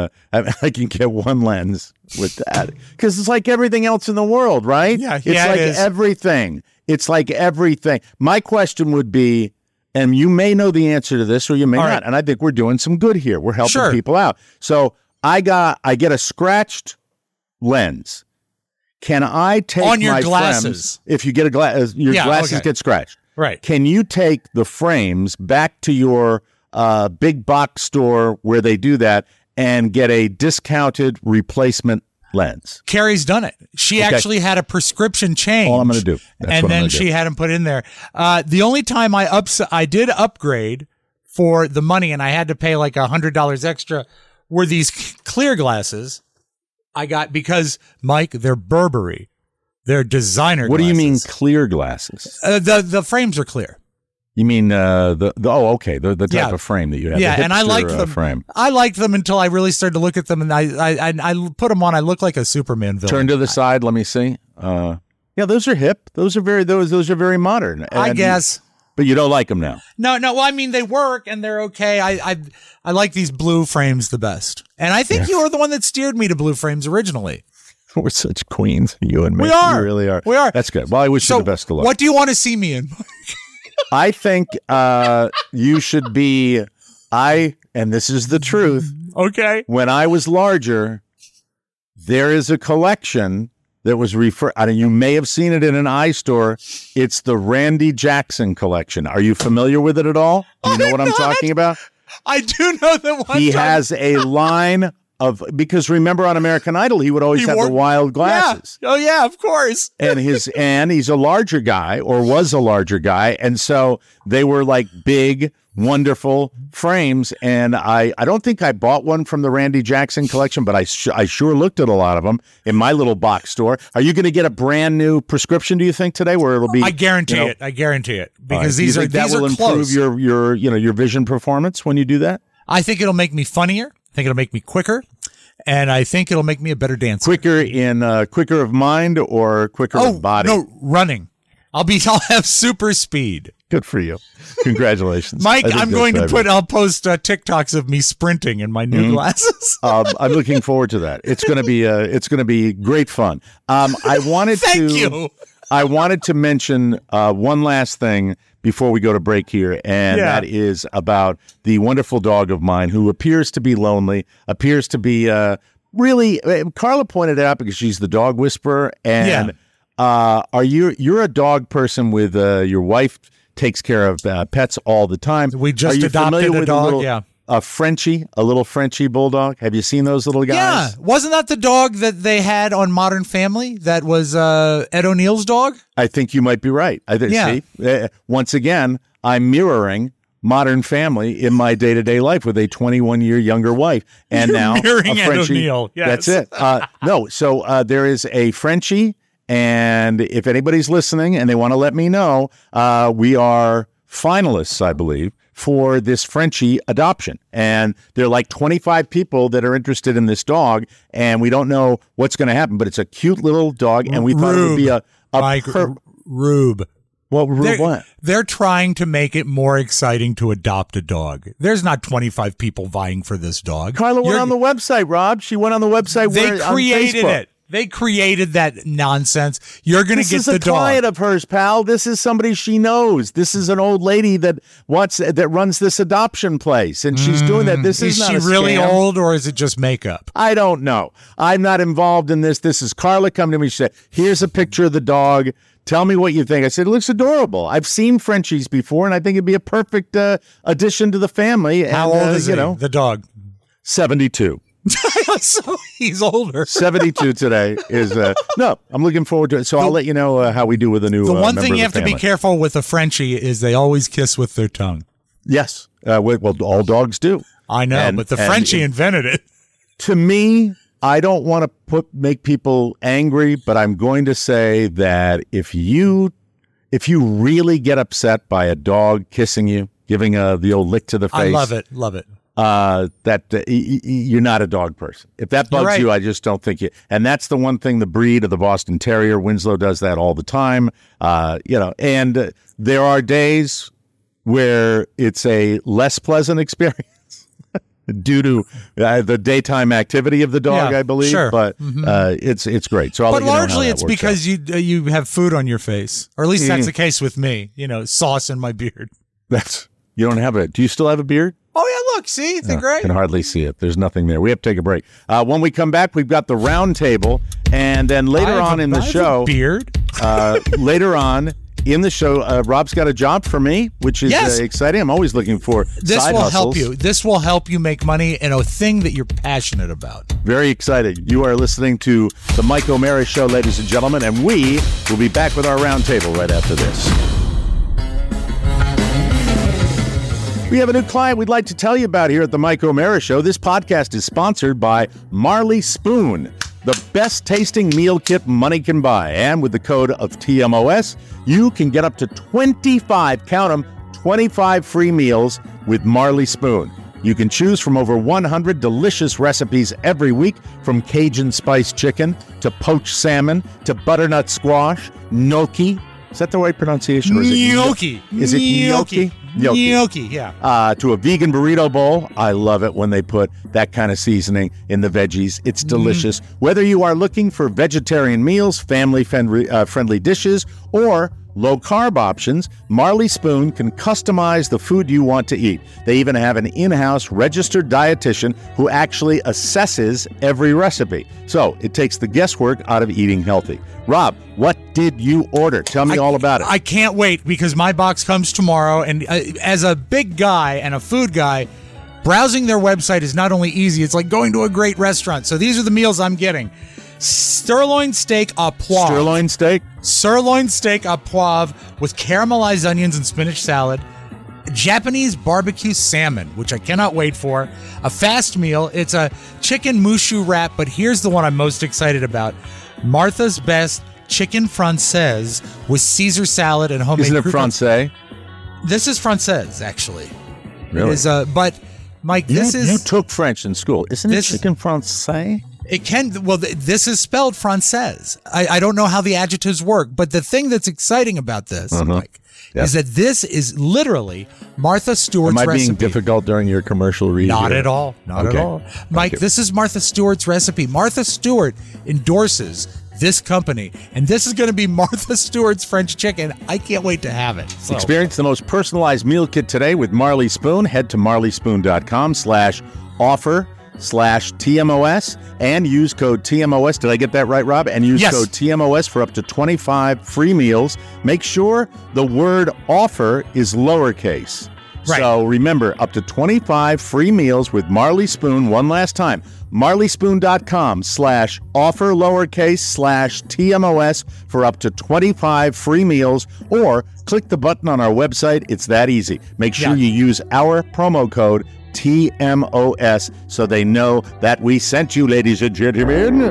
one lens with that, because it's like everything else in the world, right? Yeah, everything. It's like everything. My question would be, and you may know the answer to this, or you may not, and I think we're doing some good here. We're helping people out. So I get a scratched lens. Can I take on your my glasses? If you get a glass, your glasses get scratched. Right. Can you take the frames back to your big box store where they do that and get a discounted replacement lens? Carrie's done it. She actually had a prescription change. All I'm going to do. And then she had him put in there. The only time I did upgrade for the money, and I had to pay like $100 extra, were these clear glasses I got because, Mike, they're Burberry. They're designer glasses. What do you mean clear glasses? The frames are clear. You mean the type of frame that you have? Yeah, and I liked them. Frame. I liked them until I really started to look at them, and I put them on. I look like a Superman villain. Turn to the side. Let me see. Yeah, those are hip. Those are very modern. I guess. But you don't like them now. No. Well, I mean, they work and they're okay. I like these blue frames the best, and I think you were the one that steered me to blue frames originally. We're such queens, you and me. We are. We really are. We are. That's good. Well, I wish you the best of luck. What do you want to see me in? I think you should be. And this is the truth. Okay. When I was larger, there is a collection that was you may have seen it in an iStore. It's the Randy Jackson collection. Are you familiar with it at all? Do you know what I'm talking about? I do know that one. He has a line because remember on American Idol, he would always have the wild glasses. Yeah. Oh yeah, of course. And he's a larger guy, or was a larger guy. And so they were like big, wonderful frames. And I don't think I bought one from the Randy Jackson collection, but I sure looked at a lot of them in my little box store. Are you going to get a brand new prescription, do you think, today, where it'll be? I guarantee it. I guarantee it. Because these are that will improve your vision performance when you do that? I think it'll make me funnier. I think it'll make me quicker, and I think it'll make me a better dancer. Quicker of mind or quicker of body? No, running. I'll have super speed. Good for you. Congratulations. Mike, I'll post TikToks of me sprinting in my new glasses. I'm looking forward to that. It's going to be great fun. I wanted to mention one last thing before we go to break here, and that is about the wonderful dog of mine who appears to be lonely, appears to be really. Carla pointed it out because she's the dog whisperer, and you're a dog person with your wife takes care of pets all the time. We just adopted a dog. A little Frenchie bulldog. Have you seen those little guys? Yeah. Wasn't that the dog that they had on Modern Family? That was Ed O'Neill's dog? I think you might be right. See, once again, I'm mirroring Modern Family in my day-to-day life with a 21-year younger wife. And You're now mirroring a Frenchie. Ed O'Neill. Yes. That's it. So there is a Frenchie, and if anybody's listening and they want to let me know, we are finalists, I believe, for this Frenchie adoption. And there are like 25 people that are interested in this dog, and we don't know what's going to happen, but it's a cute little dog, and we thought it would be Rube. Well, what? They're trying to make it more exciting to adopt a dog. There's not 25 people vying for this dog. Carla went on the website, Rob. She went on the website. They created it. They created that nonsense. You're going to get the dog. This is a client of hers, pal. This is somebody she knows. This is an old lady that runs this adoption place, and she's doing that. This is not a scam. Is she really old, or is it just makeup? I don't know. I'm not involved in this. This is Carla coming to me. She said, "Here's a picture of the dog. Tell me what you think." I said, "It looks adorable. I've seen Frenchies before, and I think it'd be a perfect addition to the family." How old is he? The dog? 72. So he's older. 72 today is no. I'm looking forward to it. So I'll let you know how we do with the new. The one thing you have to be careful with a Frenchie is they always kiss with their tongue. Yes, well, all dogs do. I know, but the Frenchie invented it. To me, I don't want to make people angry, but I'm going to say that if you really get upset by a dog kissing you, giving the old lick to the face, I love it. You're not a dog person. If that bugs you, I just don't think you. And that's the one thing, the breed of the Boston Terrier. Winslow does that all the time. And there are days where it's a less pleasant experience due to the daytime activity of the dog, I believe. Sure. But it's great. So, but largely it's because you have food on your face, or at least that's the case with me. Sauce in my beard. You don't have it. Do you still have a beard? Oh, yeah, look, see? It's great. I can hardly see it. There's nothing there. We have to take a break. When we come back, we've got the round table, and then later on in the show... beard? Later on in the show, Rob's got a job for me, which is exciting. I'm always looking for side hustles. Help you. This will help you make money in a thing that you're passionate about. Very excited. You are listening to The Mike O'Mara Show, ladies and gentlemen, and we will be back with our round table right after this. We have a new client we'd like to tell you about here at the Mike O'Mara Show. This podcast is sponsored by Marley Spoon, the best tasting meal kit money can buy. And with the code of TMOS, you can get up to 25, count them, 25 free meals with Marley Spoon. You can choose from over 100 delicious recipes every week, from Cajun spiced chicken to poached salmon to butternut squash, gnocchi. Is that the right pronunciation? Or is gnocchi. Is it gnocchi? Gnocchi, yeah. To a vegan burrito bowl. I love it when they put that kind of seasoning in the veggies. It's delicious. Whether you are looking for vegetarian meals, family-friendly dishes, or low-carb options, Marley Spoon can customize the food you want to eat. They even have an in-house registered dietitian who actually assesses every recipe. So it takes the guesswork out of eating healthy. Rob, what did you order? Tell me all about it. I can't wait because my box comes tomorrow. And as a big guy and a food guy, browsing their website is not only easy, it's like going to a great restaurant. So these are the meals I'm getting. Sirloin steak au poivre. Sirloin steak au poivre with caramelized onions and spinach salad. Japanese barbecue salmon, which I cannot wait for. A fast meal. It's a chicken mushu wrap, but here's the one I'm most excited about. Martha's Best chicken française with Caesar salad and homemade. Isn't it francais? This is française, actually. Really? It is, but Mike, you took French in school. Isn't it chicken français? It can. Well, this is spelled française. I don't know how the adjectives work, but the thing that's exciting about this, Mike, is that this is literally Martha Stewart's recipe. Am I being difficult during your commercial read? Not at all. Not at all. Mike, this is Martha Stewart's recipe. Martha Stewart endorses this company, and this is going to be Martha Stewart's French chicken. I can't wait to have it. So. Experience the most personalized meal kit today with Marley Spoon. Head to marleyspoon.com/offer/TMOS and use code TMOS. Did I get that right, Rob? And use code TMOS for up to 25 free meals. Make sure the word offer is lowercase. Right. So remember, up to 25 free meals with Marley Spoon. One last time, marleyspoon.com/offer/TMOS for up to 25 free meals, or click the button on our website. It's that easy. Make sure you use our promo code TMOS so they know that we sent you, ladies and gentlemen.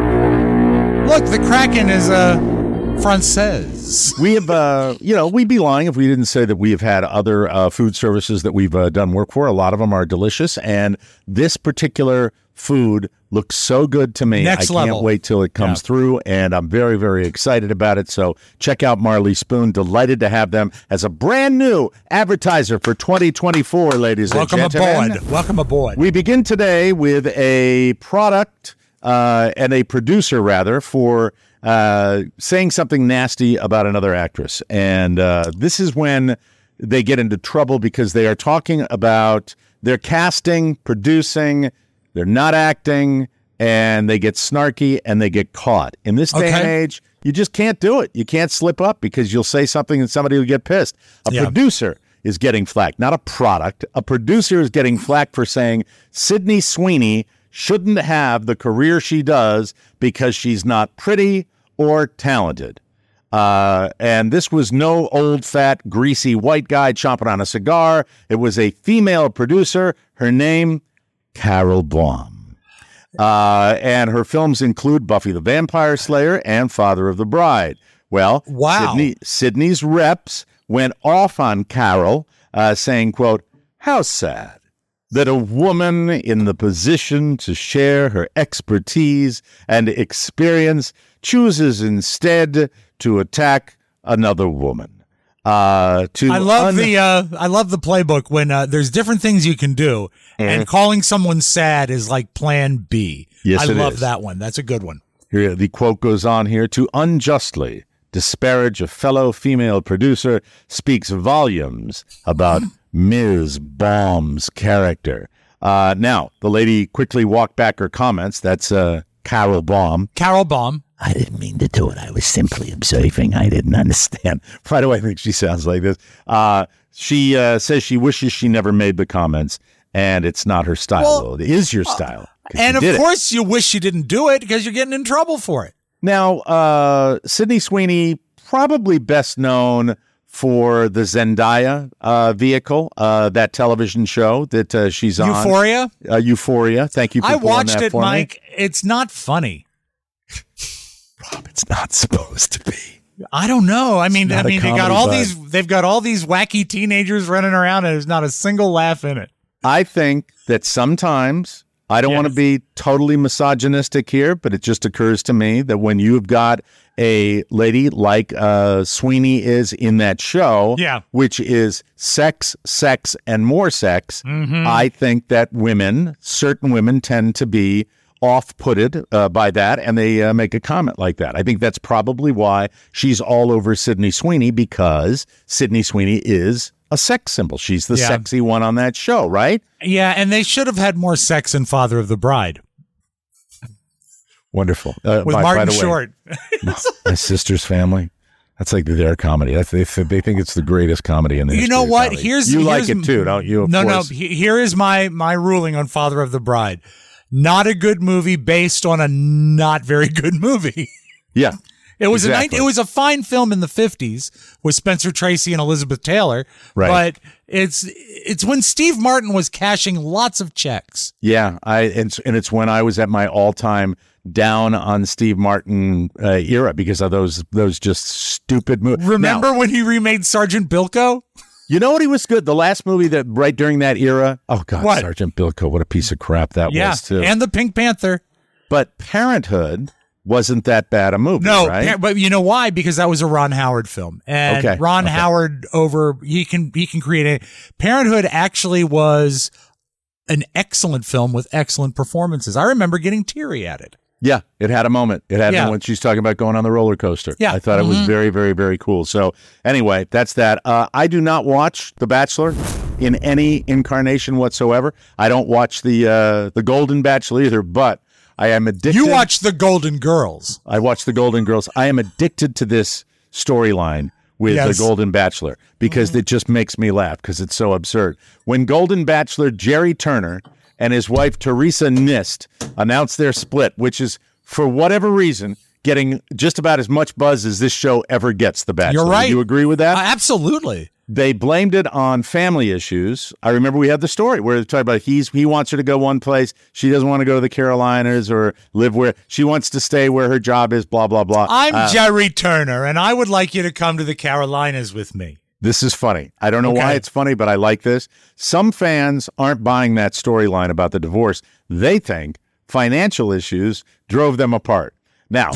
Look, the Kraken is française. We have, we'd be lying if we didn't say that we have had other food services that we've done work for. A lot of them are delicious, and this particular food looks so good to me. Next level. I can't wait till it comes through, and I'm very, very excited about it. So check out Marley Spoon. Delighted to have them as a brand new advertiser for 2024, ladies and gentlemen. Welcome aboard. We begin today with a product and a producer, rather, for saying something nasty about another actress. And this is when they get into trouble because they are talking about their casting, producing, they're not acting, and they get snarky and they get caught. In this day and age, you just can't do it. You can't slip up because you'll say something and somebody will get pissed. A producer is getting flack, not a product. A producer is getting flack for saying Sydney Sweeney shouldn't have the career she does because she's not pretty or talented. And this was no old, fat, greasy white guy chomping on a cigar. It was a female producer. Her name, Carol Baum. And her films include Buffy the Vampire Slayer and Father of the Bride. Well, Sydney's reps went off on Carol, saying, quote, "How sad that a woman in the position to share her expertise and experience chooses instead to attack another woman." I love the playbook when there's different things you can do, and calling someone sad is like plan B. Yes, I love that one. That's a good one. Here, the quote goes on here: "To unjustly disparage a fellow female producer speaks volumes about Ms. Baum's character." Now, the lady quickly walked back her comments. That's Carol Baum. Carol Baum. "I didn't mean to do it. I was simply observing. I didn't understand." Why do I think she sounds like this? She says she wishes she never made the comments, and it's not her style. Well, it is your style. And of course you wish you didn't do it because you're getting in trouble for it. Now, Sydney Sweeney, probably best known for the Zendaya vehicle, that television show that she's on. Euphoria? Euphoria. Thank you for pulling that for me. I watched it, Mike. It's not funny. Rob, it's not supposed to be. I don't know. I mean, they've got all these wacky teenagers running around, and there's not a single laugh in it. I think that sometimes, I don't want to be totally misogynistic here, but it just occurs to me that when you've got a lady like Sweeney is in that show, which is sex, sex, and more sex, I think that certain women tend to be off-putted by that, and they make a comment like that. I think that's probably why she's all over Sydney Sweeney, because Sydney Sweeney is a sex symbol. She's the sexy one on that show, right? Yeah, and they should have had more sex in Father of the Bride. Wonderful. With Martin Short. My sister's family. That's like their comedy. They think it's the greatest comedy in the history. You know what? You like it too, don't you? No. Here is my ruling on Father of the Bride. Not a good movie based on a not very good movie. Yeah. It was it was a fine film in the 50s with Spencer Tracy and Elizabeth Taylor, right? But it's when Steve Martin was cashing lots of checks. Yeah, and it's when I was at my all-time down on Steve Martin era because of those just stupid movies. Remember when he remade Sergeant Bilko? You know what? He was good. The last movie that right during that era. Oh God, what? Sergeant Bilko! What a piece of crap that was too. And the Pink Panther. But Parenthood wasn't that bad a movie. No, right? But you know why? Because that was a Ron Howard film, and Ron Howard he can create a Parenthood. Actually, was an excellent film with excellent performances. I remember getting teary at it. Yeah, it had a moment. It had when she's talking about going on the roller coaster. Yeah. I thought it was very, very, very cool. So anyway, that's that. I do not watch The Bachelor in any incarnation whatsoever. I don't watch the Golden Bachelor either, but I am addicted. You watch The Golden Girls. I watch The Golden Girls. I am addicted to this storyline with The Golden Bachelor because it just makes me laugh because it's so absurd. When Golden Bachelor Jerry Turner and his wife Teresa Nist announced their split, which is, for whatever reason, getting just about as much buzz as this show ever gets, The Bachelor. You're right. Do you agree with that? Absolutely. They blamed it on family issues. I remember we had the story where they talked about he wants her to go one place. She doesn't want to go to the Carolinas or live where she wants to stay where her job is, blah, blah, blah. I'm Jerry Turner, and I would like you to come to the Carolinas with me. This is funny. I don't know why it's funny, but I like this. Some fans aren't buying that storyline about the divorce. They think financial issues drove them apart. Now,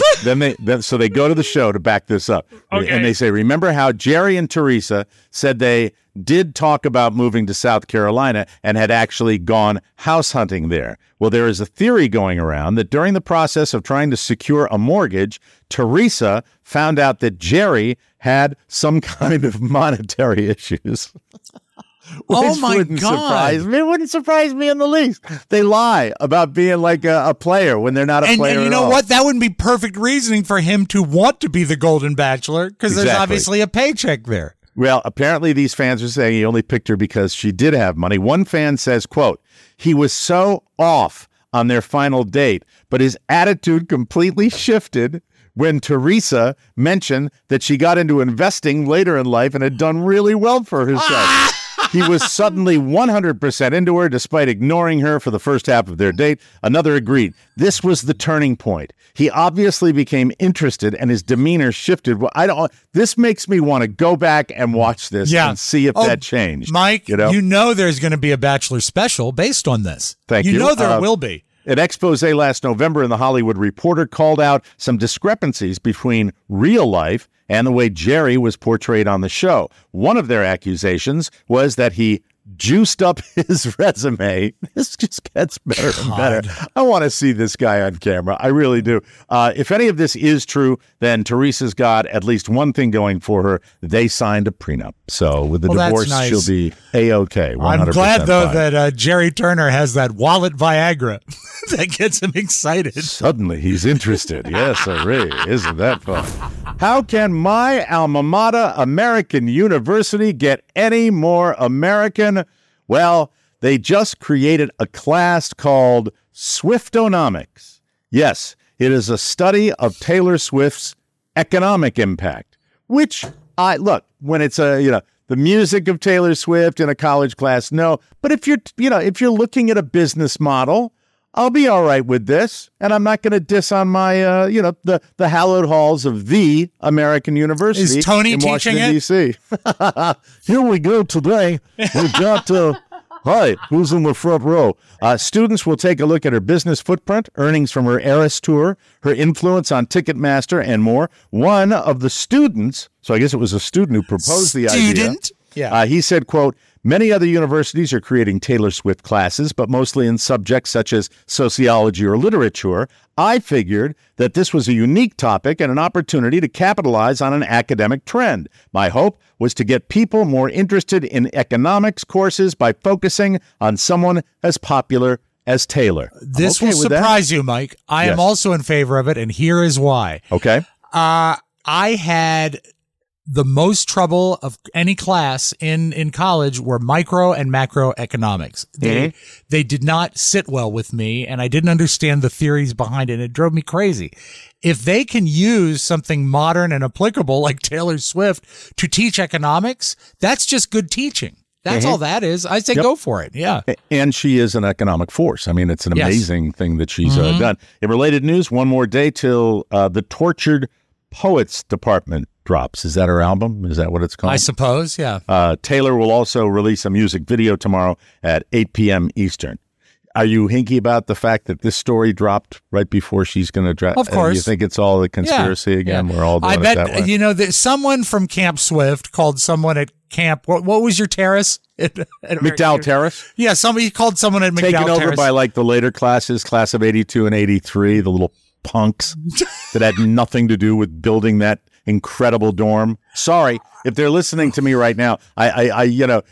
so they go to the show to back this up. Okay. And they say, remember how Jerry and Teresa said they did talk about moving to South Carolina and had actually gone house hunting there. Well, there is a theory going around that during the process of trying to secure a mortgage, Teresa found out that Jerry had some kind of monetary issues. Oh my God! It wouldn't surprise me in the least. They lie about being like a player when they're not a player. And you know what? That wouldn't be perfect reasoning for him to want to be the Golden Bachelor because there's obviously a paycheck there. Well, apparently these fans are saying he only picked her because she did have money. One fan says, quote, he was so off on their final date, but his attitude completely shifted when Teresa mentioned that she got into investing later in life and had done really well for herself. He was suddenly 100% into her despite ignoring her for the first half of their date. Another agreed. This was the turning point. He obviously became interested and his demeanor shifted. This makes me want to go back and watch this and see if that changed. Mike, you know there's going to be a Bachelor special based on this. Thank you. You know there will be. An expose last November in The Hollywood Reporter called out some discrepancies between real life and the way Jerry was portrayed on the show. One of their accusations was that he juiced up his resume. This just gets better and better. I want to see this guy on camera. I really do. If any of this is true, then Teresa's got at least one thing going for her. They signed a prenup. So with the divorce, she'll be A-OK. 100% I'm glad, though, fine. that Jerry Turner has that wallet Viagra that gets him excited. Suddenly he's interested. Yes, sirree. Isn't that fun? How can my alma mater, American University, get any more American? Well, they just created a class called Swiftonomics. Yes, it is a study of Taylor Swift's economic impact, which when it's the music of Taylor Swift in a college class, no. But if you're looking at a business model, I'll be all right with this, and I'm not going to diss on my, the hallowed halls of the American University. Is Tony in teaching Washington, D.C. Here we go today. We've got, hi, who's in the front row? Students will take a look at her business footprint, earnings from her Eras tour, her influence on Ticketmaster, and more. One of the students, so I guess it was a student who proposed the idea, Yeah. He said, quote, many other universities are creating Taylor Swift classes, but mostly in subjects such as sociology or literature. I figured that this was a unique topic and an opportunity to capitalize on an academic trend. My hope was to get people more interested in economics courses by focusing on someone as popular as Taylor. This will surprise you, Mike. I am also in favor of it, and here is why. Okay. I had the most trouble of any class in college were micro and macroeconomics. They did not sit well with me, and I didn't understand the theories behind it. It drove me crazy. If they can use something modern and applicable like Taylor Swift to teach economics, that's just good teaching. That's all that is. I say go for it. Yeah. And she is an economic force. I mean, it's an amazing thing that she's done. In related news, one more day till the Tortured Poets Department drops. Is that her album? Is that what it's called? I suppose, yeah. Taylor will also release a music video tomorrow at 8 p.m. Eastern. Are you hinky about the fact that this story dropped right before she's going to drop? Of course. You think it's all a conspiracy again? We're all doing I bet, it that way? you know, that someone from Camp Swift called someone at camp, what was your terrace? McDowell Terrace? Yeah, somebody called someone at McDowell Taken over Terrace. by like the later classes, class of 82 and 83, the little punks that had nothing to do with building that incredible dorm. Sorry, if they're listening to me right now, I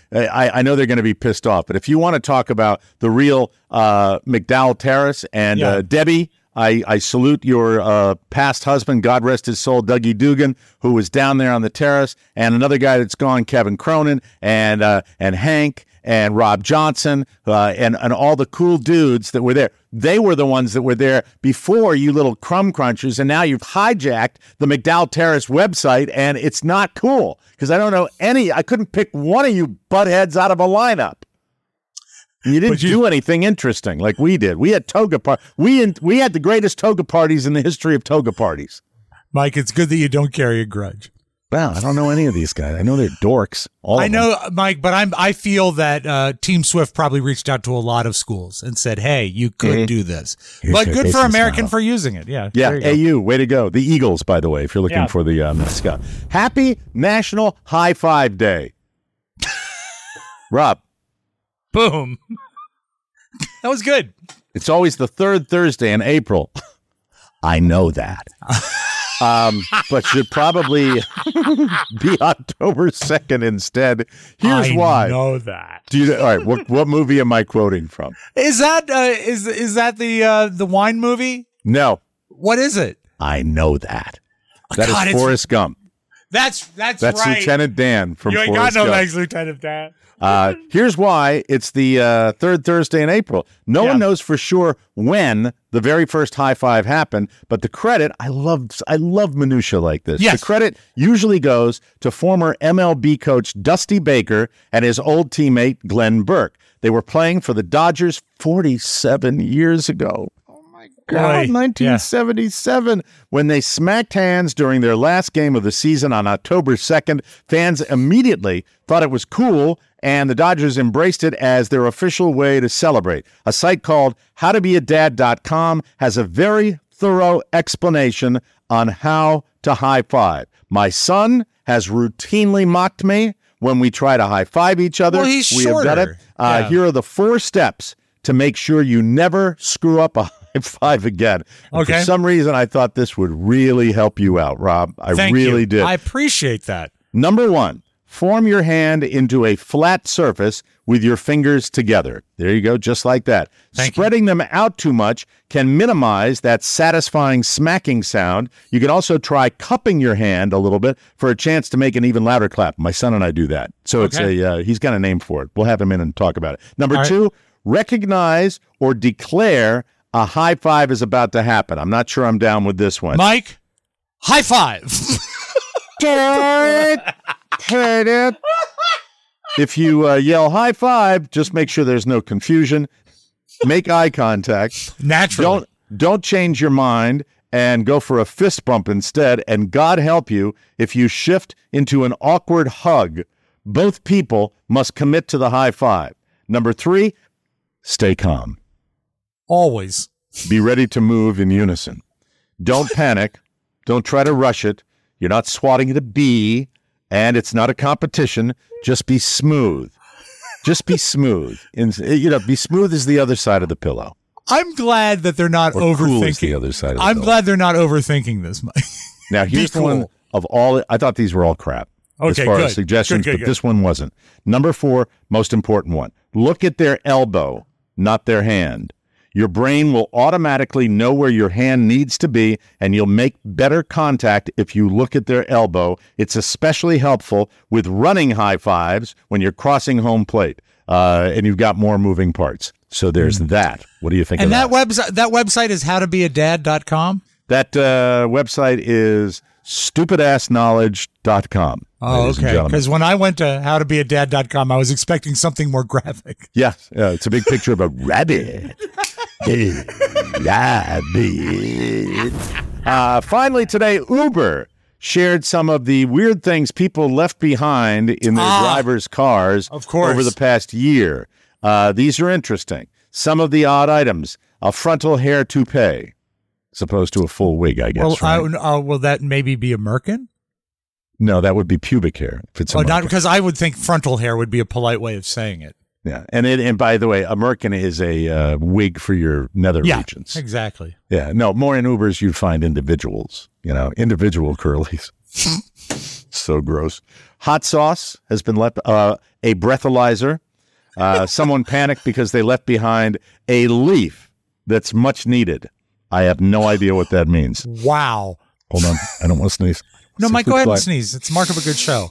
know they're going to be pissed off. But if you want to talk about the real McDowell Terrace and Debbie, I salute your past husband, God rest his soul, Dougie Dugan, who was down there on the terrace, and another guy that's gone, Kevin Cronin, and Hank and Rob Johnson, and all the cool dudes that were there. They were the ones that were there before you little crumb crunchers, and now you've hijacked the McDowell Terrace website, and it's not cool because I don't know I couldn't pick one of you buttheads out of a lineup. You didn't do anything interesting like we did. We had toga we had the greatest toga parties in the history of toga parties. Mike, it's good that you don't carry a grudge. Well, I don't know any of these guys. I know they're dorks. I know, Mike, but I feel that Team Swift probably reached out to a lot of schools and said, "Hey, you could do this." But good for American for using it. Yeah, yeah. AU, way to go. The Eagles, by the way, if you're looking for the mascot. Happy National High Five Day. Rob. Boom. That was good. It's always the third Thursday in April. I know that. But should probably be October 2nd instead. Here's why. I know that. All right, what movie am I quoting from? Is that is that the wine movie? No. What is it? I know that. That is Forrest Gump. That's right. Lieutenant Dan from Forrest Gump. You ain't got no legs, Lieutenant Dan. Here's why it's the third Thursday in April. No one knows for sure when the very first high five happened, but the credit, I love minutia like this. Yes. The credit usually goes to former MLB coach Dusty Baker and his old teammate Glenn Burke. They were playing for the Dodgers 47 years ago. God, 1977, when they smacked hands during their last game of the season on October 2nd, fans immediately thought it was cool, and the Dodgers embraced it as their official way to celebrate. A site called howtobeadad.com has a very thorough explanation on how to high five. My son has routinely mocked me when we try to high five each other. Well, he's shorter. Have done it. Here are the 4 steps to make sure you never screw up a high five again. Okay. For some reason, I thought this would really help you out, Rob. I really did. I appreciate that. Number 1, form your hand into a flat surface with your fingers together. There you go, just like that. Spreading them out too much can minimize that satisfying smacking sound. You can also try cupping your hand a little bit for a chance to make an even louder clap. My son and I do that. So it's he's got a name for it. We'll have him in and talk about it. Number 2, recognize or declare a high five is about to happen. I'm not sure I'm down with this one. Mike, high five. If you yell high five, just make sure there's no confusion. Make eye contact. Naturally. Don't change your mind and go for a fist bump instead. And God help you if you shift into an awkward hug. Both people must commit to the high five. Number 3, stay calm. Always. Be ready to move in unison. Don't panic. Don't try to rush it. You're not swatting at a bee. And it's not a competition. Just be smooth. Just be smooth. Be smooth as the other side of the pillow. I'm glad that they're not overthinking. Cool as the other side of the I'm pillow. glad they're not overthinking this, Mike. Now, here's the one of all. I thought these were all crap as far as suggestions, but this one wasn't. Number 4, most important one. Look at their elbow, not their hand. Your brain will automatically know where your hand needs to be, and you'll make better contact if you look at their elbow. It's especially helpful with running high fives when you're crossing home plate, and you've got more moving parts. So there's that. What do you think of that? And that website is howtobeadad.com? That website is stupidasknowledge.com. Oh, okay. Because when I went to howtobeadad.com, I was expecting something more graphic. Yeah, it's a big picture of a rabbit. Finally today, Uber shared some of the weird things people left behind in their drivers' cars over the past year. These are interesting. Some of the odd items: a frontal hair toupee, as opposed to a full wig, I guess. Well, will that maybe be a merkin? No, that would be pubic hair. If it's not because I would think frontal hair would be a polite way of saying it. Yeah, and by the way, a merkin is a wig for your nether regions. Exactly. Yeah, no, more in Ubers you'd find individuals, individual curlies. So gross. Hot sauce has been left, a breathalyzer. Someone panicked because they left behind a leaf that's much needed. I have no idea what that means. Wow. Hold on, I don't want to sneeze. No, Mike, go ahead and sneeze. It's mark of a good show.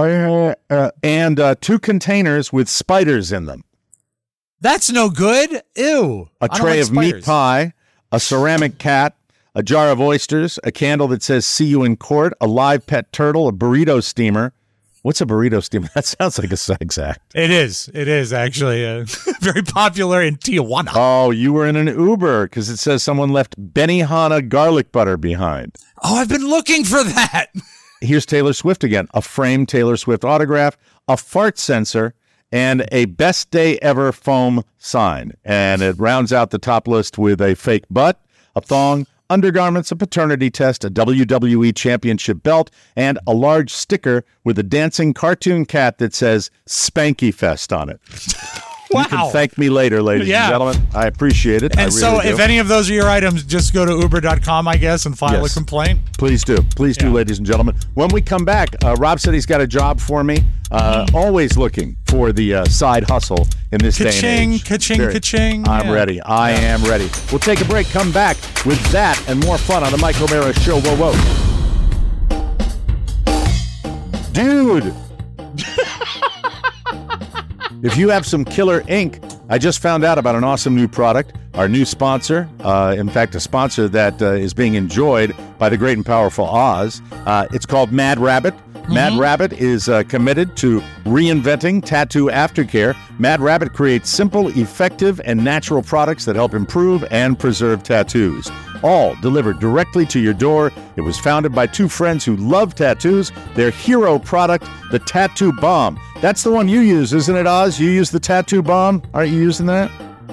And 2 containers with spiders in them. That's no good. Ew. A tray of meat pie, a ceramic cat, a jar of oysters, a candle that says "See you in court," a live pet turtle, a burrito steamer. What's a burrito steamer? That sounds like a sex act. It is. It is actually very popular in Tijuana. Oh, you were in an Uber because it says someone left Benihana garlic butter behind. Oh, I've been looking for that. Here's Taylor Swift again. A framed Taylor Swift autograph, a fart sensor, and a best day ever foam sign. And it rounds out the top list with a fake butt, a thong, undergarments, a paternity test, a WWE championship belt, and a large sticker with a dancing cartoon cat that says Spanky Fest on it. Wow. You can thank me later, ladies and gentlemen. I appreciate it. And so if any of those are your items, just go to uber.com, I guess, and file a complaint. Please do. Please do, ladies and gentlemen. When we come back, Rob said he's got a job for me. Always looking for the side hustle in this day and age. Ka-ching. I'm ready. I am ready. We'll take a break, come back with that and more fun on the Mike O'Mara Show. Whoa. Dude. If you have some killer ink, I just found out about an awesome new product. Our new sponsor, in fact, a sponsor that is being enjoyed by the great and powerful Oz. It's called Mad Rabbit. Mad Rabbit is committed to reinventing tattoo aftercare. Mad Rabbit creates simple, effective, and natural products that help improve and preserve tattoos. All delivered directly to your door. It was founded by 2 friends who love tattoos. Their hero product, the Tattoo Bomb. That's the one you use, isn't it, Oz? You use the Tattoo Bomb? Aren't you using that?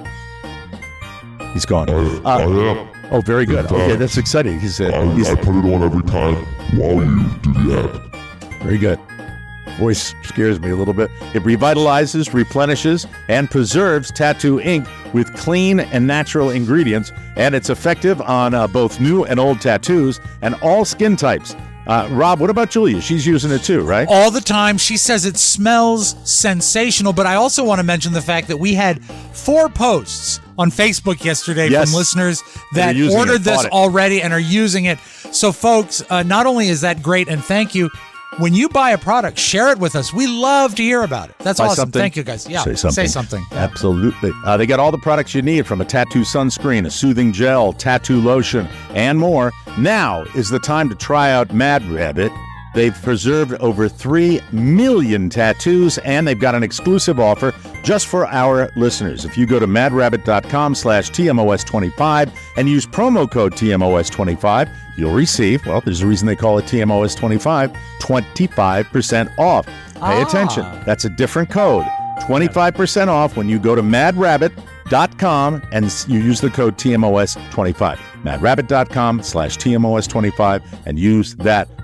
He's gone. I am. Oh, very good. Okay, that's exciting. He said, I put it on every time while you do the act. Very good. Voice scares me a little bit. It revitalizes, replenishes, and preserves tattoo ink with clean and natural ingredients, and it's effective on both new and old tattoos and all skin types. Rob, what about Julia? She's using it too, right? All the time. She says it smells sensational, but I also want to mention the fact that we had 4 posts on Facebook yesterday from listeners that ordered this already and are using it. So, folks, not only is that great, and thank you, when you buy a product, share it with us. We love to hear about it. That's awesome. Something. Thank you, guys. Yeah, say something. Absolutely. They got all the products you need, from a tattoo sunscreen, a soothing gel, tattoo lotion, and more. Now is the time to try out Mad Rabbit. They've preserved over 3 million tattoos, and they've got an exclusive offer just for our listeners. If you go to madrabbit.com/TMOS25 and use promo code TMOS25, you'll receive, well, there's a reason they call it TMOS25, 25% off. Pay attention. That's a different code. 25% off when you go to madrabbit.com and you use the code TMOS25. madrabbit.com/TMOS25 and use that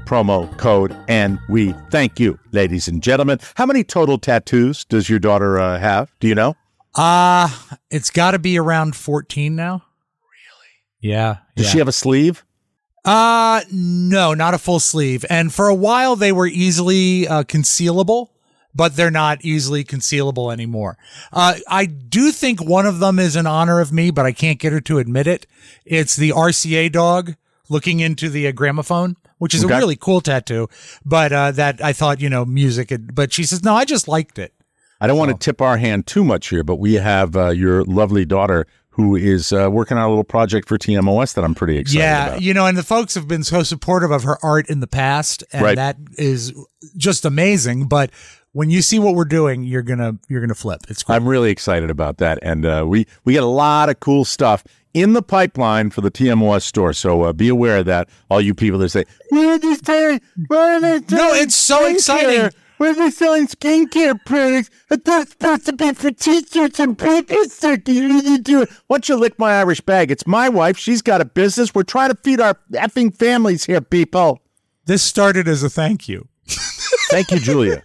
promo code, and we thank you, ladies and gentlemen. How many total tattoos does your daughter have? Do you know? It's got to be around 14 now. Really? Yeah. Does she have a sleeve? No, not a full sleeve. And for a while, they were easily concealable, but they're not easily concealable anymore. I do think one of them is in honor of me, but I can't get her to admit it. It's the RCA dog looking into the gramophone, which is a really cool tattoo. But that I thought, music. But she says, no, I just liked it. I don't want to tip our hand too much here, but we have your lovely daughter who is working on a little project for TMOS that I'm pretty excited about. And the folks have been so supportive of her art in the past, and that is just amazing. But when you see what we're doing, you're gonna flip. It's great. I'm really excited about that, and we get a lot of cool stuff in the pipeline for the TMOS store. So be aware of that, all you people that say, "Where are they selling? No, it's so exciting. Where are they selling skincare products? That's supposed to be for t-shirts and papers. Why don't you lick my Irish bag? It's my wife. She's got a business. We're trying to feed our effing families here, people." This started as a thank you. Thank you, Julia.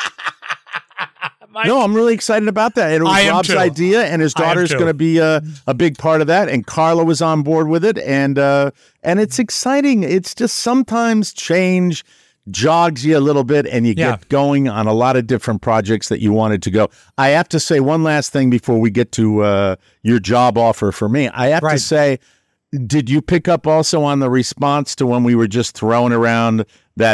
No, I'm really excited about that. It was Rob's idea, and his daughter's going to be a big part of that. And Carla was on board with it, and it's exciting. It's just sometimes change jogs you a little bit, and you get going on a lot of different projects that you wanted to go. I have to say one last thing before we get to your job offer for me. I have to say, did you pick up also on the response to when we were just throwing around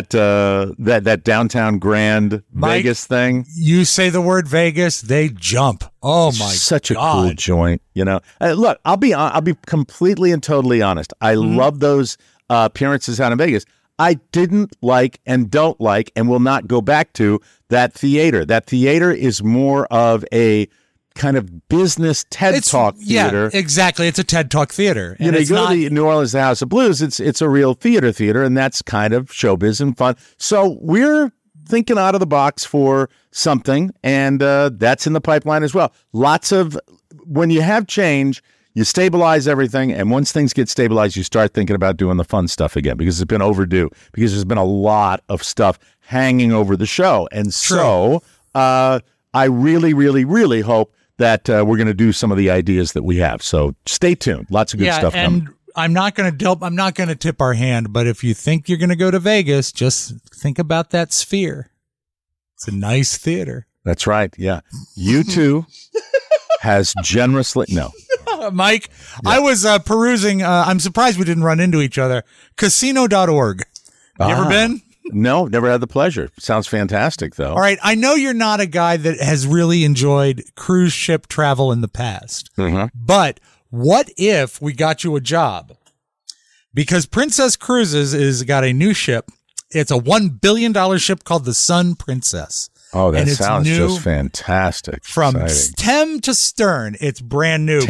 that downtown Grand Mike, Vegas thing? You say the word Vegas, they jump. Oh my! Such a cool joint, Look, I'll be completely and totally honest. I love those appearances out in Vegas. I didn't like and don't like and will not go back to that theater. That theater is more of a kind of business TED Talk theater. Yeah, exactly. It's a TED Talk theater. And you go to the New Orleans, the House of Blues, it's a real theater, and that's kind of showbiz and fun. So we're thinking out of the box for something, and that's in the pipeline as well. When you have change, you stabilize everything, and once things get stabilized, you start thinking about doing the fun stuff again, because it's been overdue, because there's been a lot of stuff hanging over the show. And so I really, really, really hope that we're going to do some of the ideas that we have. So stay tuned. Lots of good stuff coming. And I'm not going to tip our hand, but if you think you're going to go to Vegas, just think about that Sphere. It's a nice theater. That's right. Yeah. U2 has generously... No. Mike, I was perusing. I'm surprised we didn't run into each other. Casino.org. You ever been? No, never had the pleasure. Sounds fantastic, though. All right. I know you're not a guy that has really enjoyed cruise ship travel in the past, but what if we got you a job? Because Princess Cruises has got a new ship. It's a $1 billion ship called the Sun Princess. Oh, that sounds just fantastic. From stem to stern, it's brand new.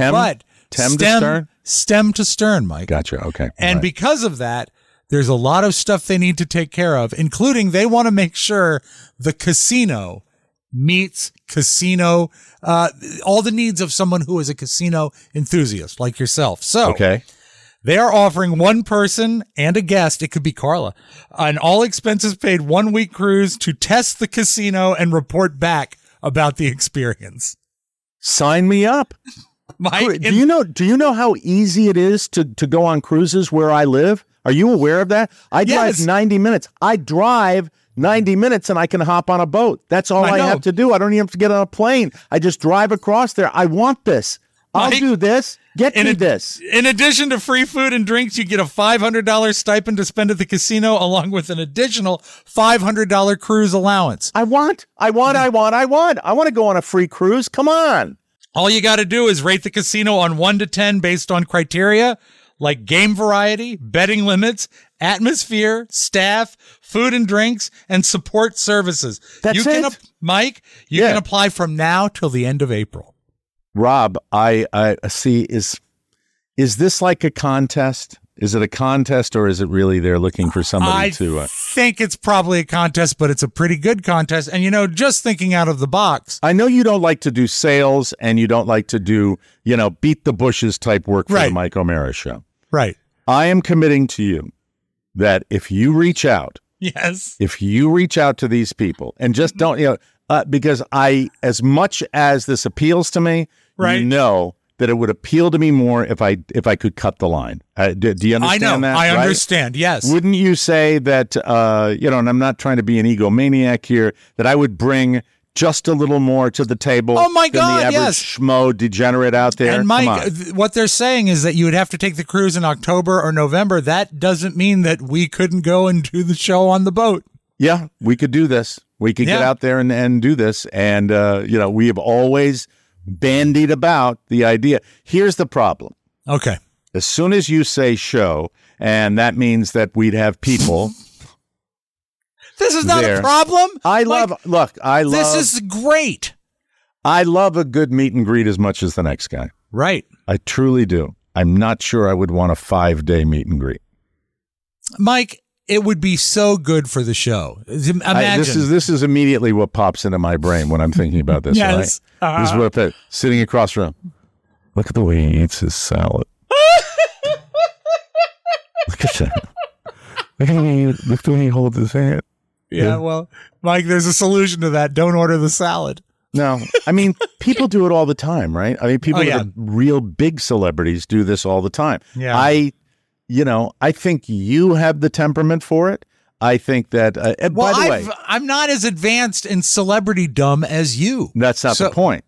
Stem to stern, Mike. Gotcha. Okay. And because of that, there's a lot of stuff they need to take care of, including they want to make sure the casino meets casino, all the needs of someone who is a casino enthusiast like yourself. So they are offering one person and a guest, it could be Carla, an all expenses paid 1 week cruise to test the casino and report back about the experience. Sign me up. Mike, do you know how easy it is to go on cruises where I live? Are you aware of that? I drive 90 minutes. I drive 90 minutes and I can hop on a boat. That's all I have to do. I don't even have to get on a plane. I just drive across there. I want this. I'll do this. Get me this. In addition to free food and drinks, you get a $500 stipend to spend at the casino, along with an additional $500 cruise allowance. I want to go on a free cruise. Come on. All you got to do is rate the casino on 1 to 10 based on criteria like game variety, betting limits, atmosphere, staff, food and drinks, and support services. That's it. Mike, you can apply from now till the end of April. Rob, I see. Is this like a contest? Is it a contest, or is it really they're looking for somebody to? I think it's probably a contest, but it's a pretty good contest. And, just thinking out of the box. I know you don't like to do sales, and you don't like to do, beat the bushes type work for the Mike O'Mara Show. Right. I am committing to you that if you reach out Yes. If you reach out to these people and just don't, because as much as this appeals to me, right. You know that it would appeal to me more if I could cut the line. Do you understand that? I understand. Yes. Wouldn't you say that, and I'm not trying to be an egomaniac here, that I would bring just a little more to the table than the average schmo degenerate out there? And Mike, what they're saying is that you would have to take the cruise in October or November. That doesn't mean that we couldn't go and do the show on the boat. Yeah, we could do this. We could get out there and do this. And, we have always bandied about the idea. Here's the problem. Okay. As soon as you say show, and that means that we'd have people. This is not a problem. This is great. I love a good meet and greet as much as the next guy. Right. I truly do. I'm not sure I would want a 5-day meet and greet. Mike, it would be so good for the show. Imagine. This is immediately what pops into my brain when I'm thinking about this. Yes. Right? This is what I'm sitting across from. Look at the way he eats his salad. Look at that. Look at the way he holds his hand. Yeah, well, Mike, there's a solution to that. Don't order the salad. No, I mean, people do it all the time, right? I mean, people that are real big celebrities do this all the time. Yeah. I think you have the temperament for it. I think that, by the way, I'm not as advanced in celebrity dumb as you. That's not the point.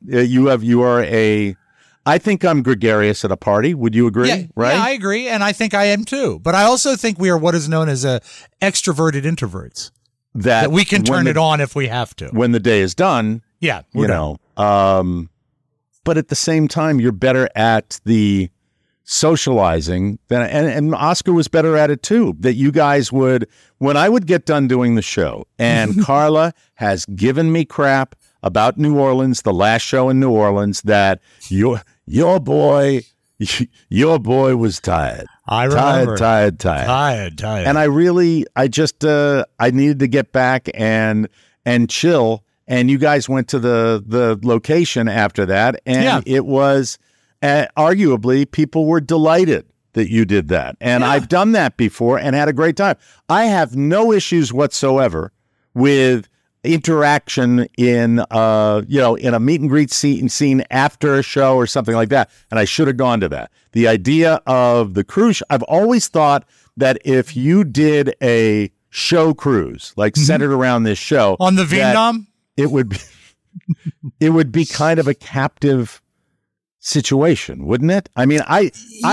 I think I'm gregarious at a party. Would you agree? Yeah, right? Yeah, I agree. And I think I am too. But I also think we are what is known as extroverted introverts. That we can turn it on if we have to. When the day is done. Yeah. But at the same time, you're better at the socializing than, and Oscar was better at it too. That you guys would, when I would get done doing the show, and Carla has given me crap about New Orleans, the last show in New Orleans, that your boy was tired. I remember. Tired. And I needed to get back and chill. And you guys went to the location after that. And it was arguably people were delighted that you did that. And I've done that before and had a great time. I have no issues whatsoever with interaction in a meet and greet scene after a show or something like that. And I should have gone to that. The idea of the cruise, I've always thought that if you did a show cruise, like centered around this show on the Veendam, it would be kind of a captive situation, wouldn't it? I mean, I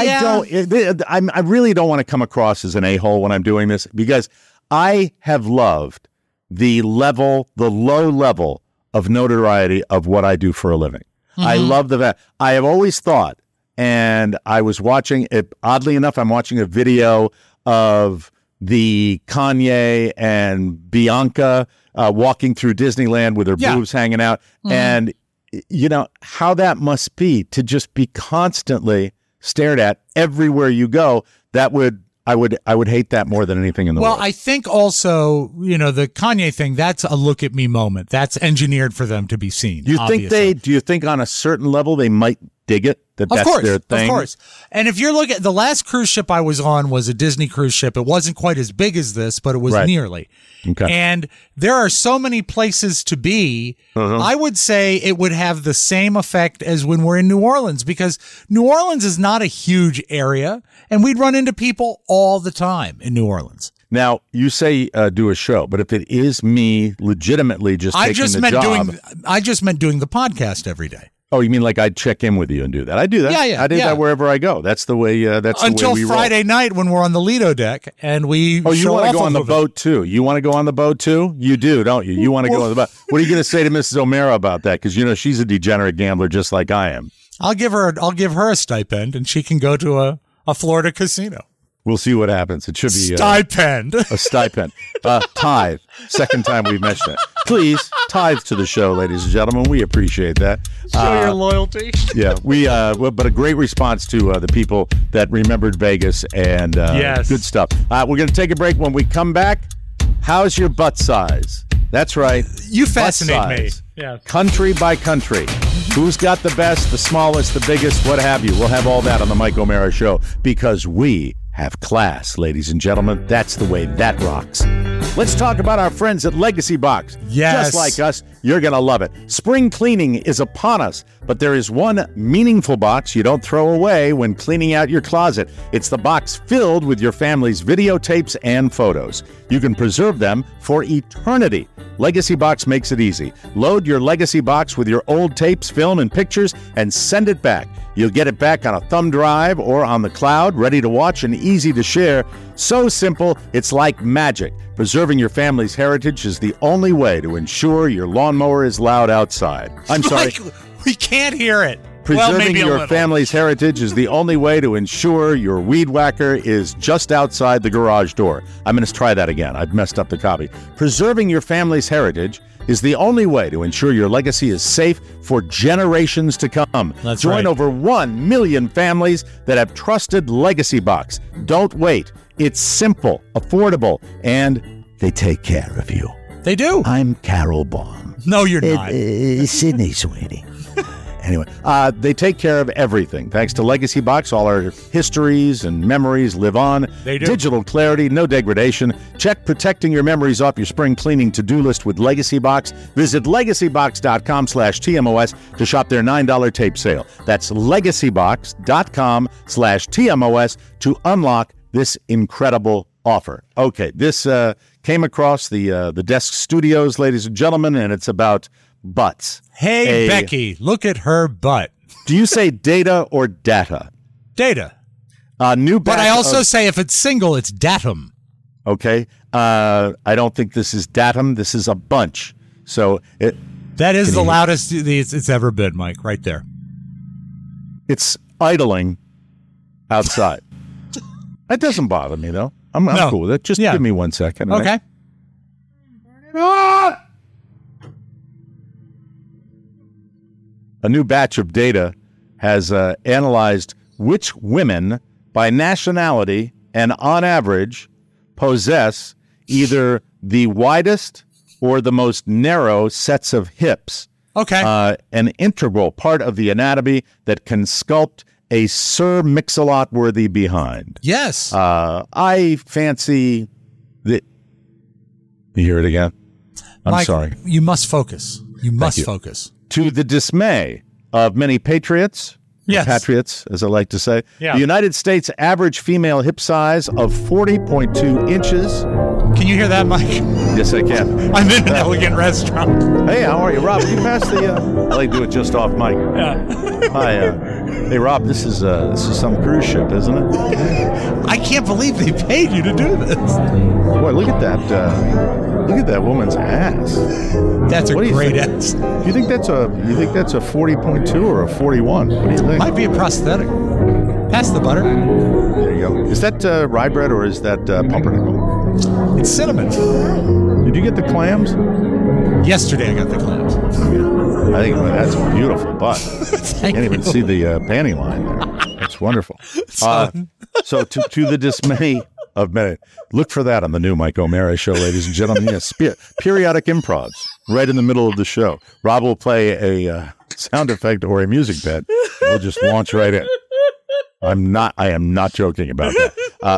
really don't want to come across as an a-hole when I'm doing this, because I have loved the low level of notoriety of what I do for a living. Mm-hmm. I love I have always thought, and I was watching it, oddly enough, I'm watching a video of the Kanye and Bianca walking through Disneyland with her boobs hanging out. Mm-hmm. And how that must be to just be constantly stared at everywhere you go. I would hate that more than anything in the world. Well, I think also, the Kanye thing, that's a look at me moment. That's engineered for them to be seen. Do you think on a certain level they might dig it? That's their thing? Of course. And if you're looking at the last cruise ship I was on was a Disney cruise ship. It wasn't quite as big as this, but it was nearly. Okay. And there are so many places to be. Uh-huh. I would say it would have the same effect as when we're in New Orleans, because New Orleans is not a huge area, and we'd run into people all the time in New Orleans. Now, you say do a show, but if it is me legitimately just taking the job. I just meant doing the podcast every day. Oh, you mean like I'd check in with you and do that? I do that. Yeah. I do that wherever I go. That's the way. Until we Friday roll. Night when we're on the Lido deck and we. Oh, you want to go on the boat too? You want to go on the boat too? You do, don't you? You want to go on the boat. What are you going to say to Mrs. O'Mara about that? Because she's a degenerate gambler just like I am. I'll give her a stipend and she can go to a Florida casino. We'll see what happens. It should be stipend. A stipend. Tithe. Second time we've mentioned it. Please tithe to the show, ladies and gentlemen. We appreciate that. Show your loyalty. Yeah, but a great response to the people that remembered Vegas and good stuff. We're going to take a break. When we come back, how's your butt size? That's right. You fascinate me. Yeah. Country by country. Who's got the best, the smallest, the biggest, what have you? We'll have all that on the Mike O'Mara Show, because we have class, ladies and gentlemen. That's the way that rocks. Let's talk about our friends at Legacy Box. Yes. Just like us, you're going to love it. Spring cleaning is upon us, but there is one meaningful box you don't throw away when cleaning out your closet. It's the box filled with your family's videotapes and photos. You can preserve them for eternity. Legacy Box makes it easy. Load your Legacy Box with your old tapes, film, and pictures and send it back. You'll get it back on a thumb drive or on the cloud, ready to watch and easy to share. So simple, it's like magic. Preserving your family's heritage is the only way to ensure your lawnmower is loud outside. I'm sorry. We can't hear it. Preserving your family's heritage is the only way to ensure your weed whacker is just outside the garage door. I'm going to try that again. I've messed up the copy. Preserving your family's heritage is the only way to ensure your legacy is safe for generations to come. That's Join right. over 1 million families that have trusted Legacy Box. Don't wait. It's simple, affordable, and they take care of you. They do. I'm Carol Baum. No, you're not. Sydney, sweetie. Anyway, they take care of everything. Thanks to Legacy Box, all our histories and memories live on. They do. Digital clarity, no degradation. Check protecting your memories off your spring cleaning to-do list with Legacy Box. Visit legacybox.com/TMOS to shop their $9 tape sale. That's legacybox.com/TMOS to unlock this incredible offer. Okay, this came across the Desk Studios, ladies and gentlemen, and it's about butts. Hey, Becky, look at her butt. Do you say data or data? Data. New But batch I also of- say if it's single, it's datum. Okay. I don't think this is datum. This is a bunch. So that is the loudest it's ever been, Mike, right there. It's idling outside. That doesn't bother me, though. I'm cool with it. Just give me 1 second. Okay. A new batch of data has analyzed which women by nationality and on average possess either the widest or the most narrow sets of hips. Okay. An integral part of the anatomy that can sculpt a Sir Mix-a-Lot-worthy behind. Yes. I fancy that... You hear it again? I'm Mike, sorry. You must focus. You must focus. To the dismay of many patriots, Yes. patriots, as I like to say, Yeah. the United States average female hip size of 40.2 inches. Can you hear that, Mike? Yes, I can. I'm in an elegant restaurant. Hey, how are you, Rob? Can you pass the? I like to do it just off mic. Yeah. Hi, hey, Rob. This is some cruise ship, isn't it? I can't believe they paid you to do this. Boy, look at that! Look at that woman's ass. That's a What do you great think? ass. You think that's a 40.2 or a 41? What do you think? Might be a prosthetic. Pass the butter. There you go. Is that rye bread or is that pumpernickel? It's cinnamon. Did you get the clams? Yesterday I got the clams. I think that's a beautiful butt. Thank Can't even you. see the panty line there. That's wonderful. So to the dismay of many, look for that on the new Mike O'Mara show, ladies and gentlemen. Yes, periodic improvs right in the middle of the show. Rob will play a sound effect or a music bed. We'll just launch right in. I am not joking about that.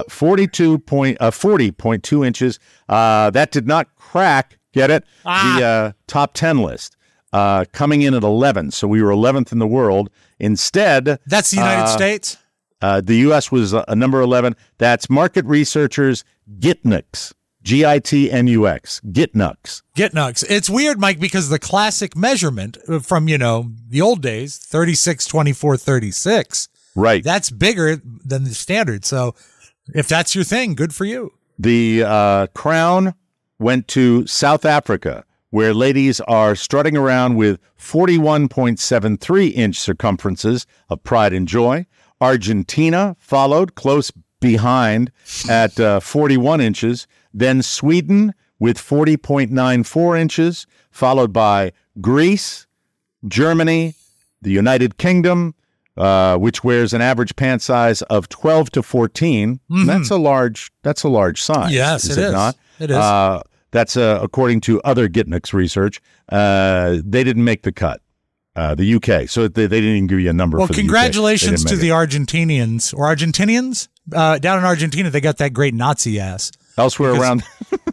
40.2 inches. That did not crack. Get it? The top 10 list. Coming in at 11. So we were 11th in the world. Instead, That's the United States? the U.S. was number 11. That's market researchers Gitnux. Gitnux. Gitnux. Gitnux. It's weird, Mike, because the classic measurement from, the old days, 36, 24, 36. Right. That's bigger than the standard. So if that's your thing, good for you. The crown went to South Africa, where ladies are strutting around with 41.73-inch circumferences of pride and joy. Argentina followed close behind at 41 inches. Then Sweden with 40.94 inches, followed by Greece, Germany, the United Kingdom, which wears an average pant size of 12 to 14. Mm-hmm. That's a large size. Yes, is it it is. not? It is. That's according to other Gitnux research. They didn't make the cut. The UK, so they didn't even give you a number. Well, for the congratulations UK. to the Argentinians or Argentinians down in Argentina. They got that great Nazi ass. Elsewhere around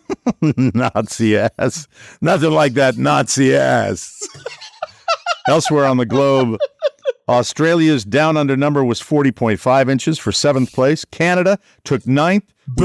Nazi ass. Nothing like that Nazi ass. Elsewhere on the globe, Australia's down under number was 40.5 inches for 7th place. Canada took 9th with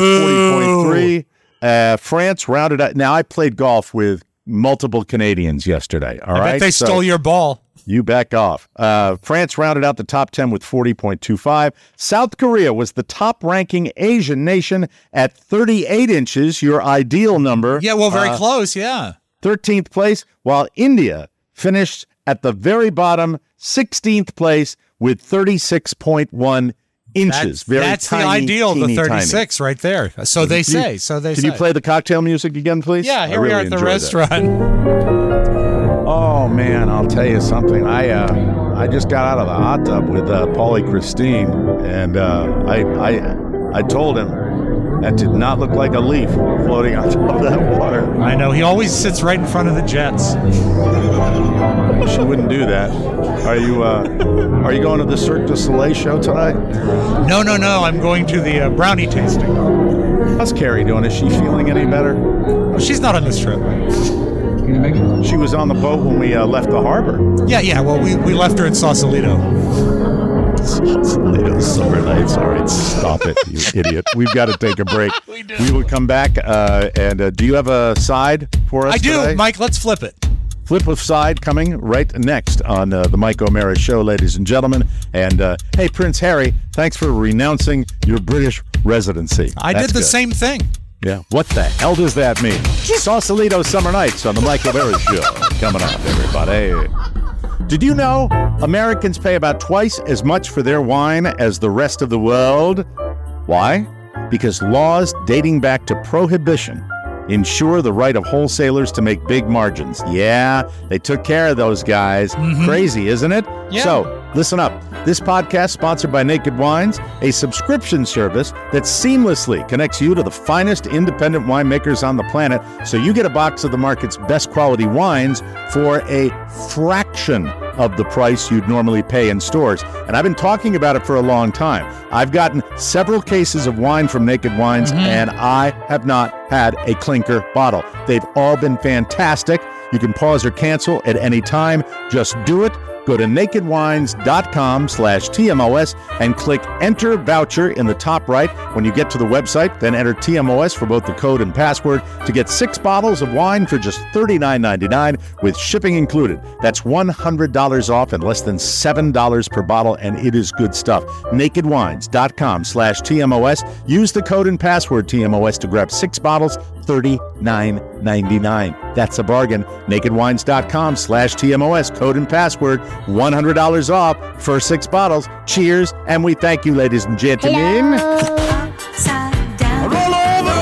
40.3. France rounded out. Now, I played golf with multiple Canadians yesterday. All right, I bet they stole your ball. You back off. France rounded out the top 10 with 40.25. South Korea was the top-ranking Asian nation at 38 inches, your ideal number. Yeah, well, very close, yeah. 13th place, while India finished at the very bottom, 16th place with 36.1 inches. That's tiny, the ideal, the 36 tiny. Right there. So they say. Can you play the cocktail music again, please? Yeah, here we are at the restaurant. Oh, man, I'll tell you something. I just got out of the hot tub with Paulie Christine, and I told him that did not look like a leaf floating on top of that water. I know. He always sits right in front of the jets. She wouldn't do that. Are you going to the Cirque du Soleil show tonight? No. I'm going to the brownie tasting. How's Carrie doing? Is she feeling any better? Oh, she's not on this trip. She was on the boat when we left the harbor. Yeah. Well, we left her in Sausalito. Sausalito summer nights. All right, stop it, you idiot. We've got to take a break. We will come back. And do you have a side for us today? I do, Mike. Let's flip it. Flip of side coming right next on the Mike O'Mara Show, ladies and gentlemen. And hey, Prince Harry, thanks for renouncing your British residency. I did the same thing. Yeah. What the hell does that mean? Sausalito Summer Nights on the Mike O'Mara Show. Coming up, everybody. Did you know Americans pay about twice as much for their wine as the rest of the world? Why? Because laws dating back to Prohibition ensure the right of wholesalers to make big margins. Yeah, they took care of those guys. Mm-hmm. Crazy, isn't it? Yeah. So, listen up. This podcast sponsored by Naked Wines, a subscription service that seamlessly connects you to the finest independent winemakers on the planet, so you get a box of the market's best quality wines for a fraction of the price you'd normally pay in stores. And I've been talking about it for a long time. I've gotten several cases of wine from Naked Wines, and I have not had a clinker bottle. They've all been fantastic. You can pause or cancel at any time. Just do it. Go to nakedwines.com/TMOS and click Enter Voucher in the top right. When you get to the website, then enter TMOS for both the code and password to get 6 bottles of wine for just $39.99 with shipping included. That's $100 off and less than $7 per bottle, and it is good stuff. nakedwines.com/TMOS. Use the code and password TMOS to grab 6 bottles, $39.99. That's a bargain. nakedwines.com/TMOS, code and password, $100 off for 6 bottles. Cheers, and we thank you, ladies and gentlemen. Upside down. Roll over.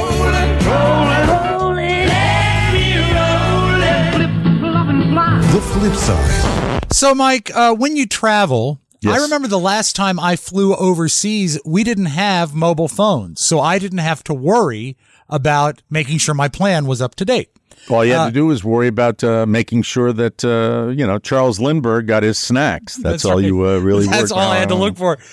The flip side. So, Mike, when you travel, Yes. I remember the last time I flew overseas, we didn't have mobile phones, so I didn't have to worry about making sure my plan was up to date. All you had to do was worry about making sure that, Charles Lindbergh got his snacks. That's all right. you really worked on. That's all I had to look for.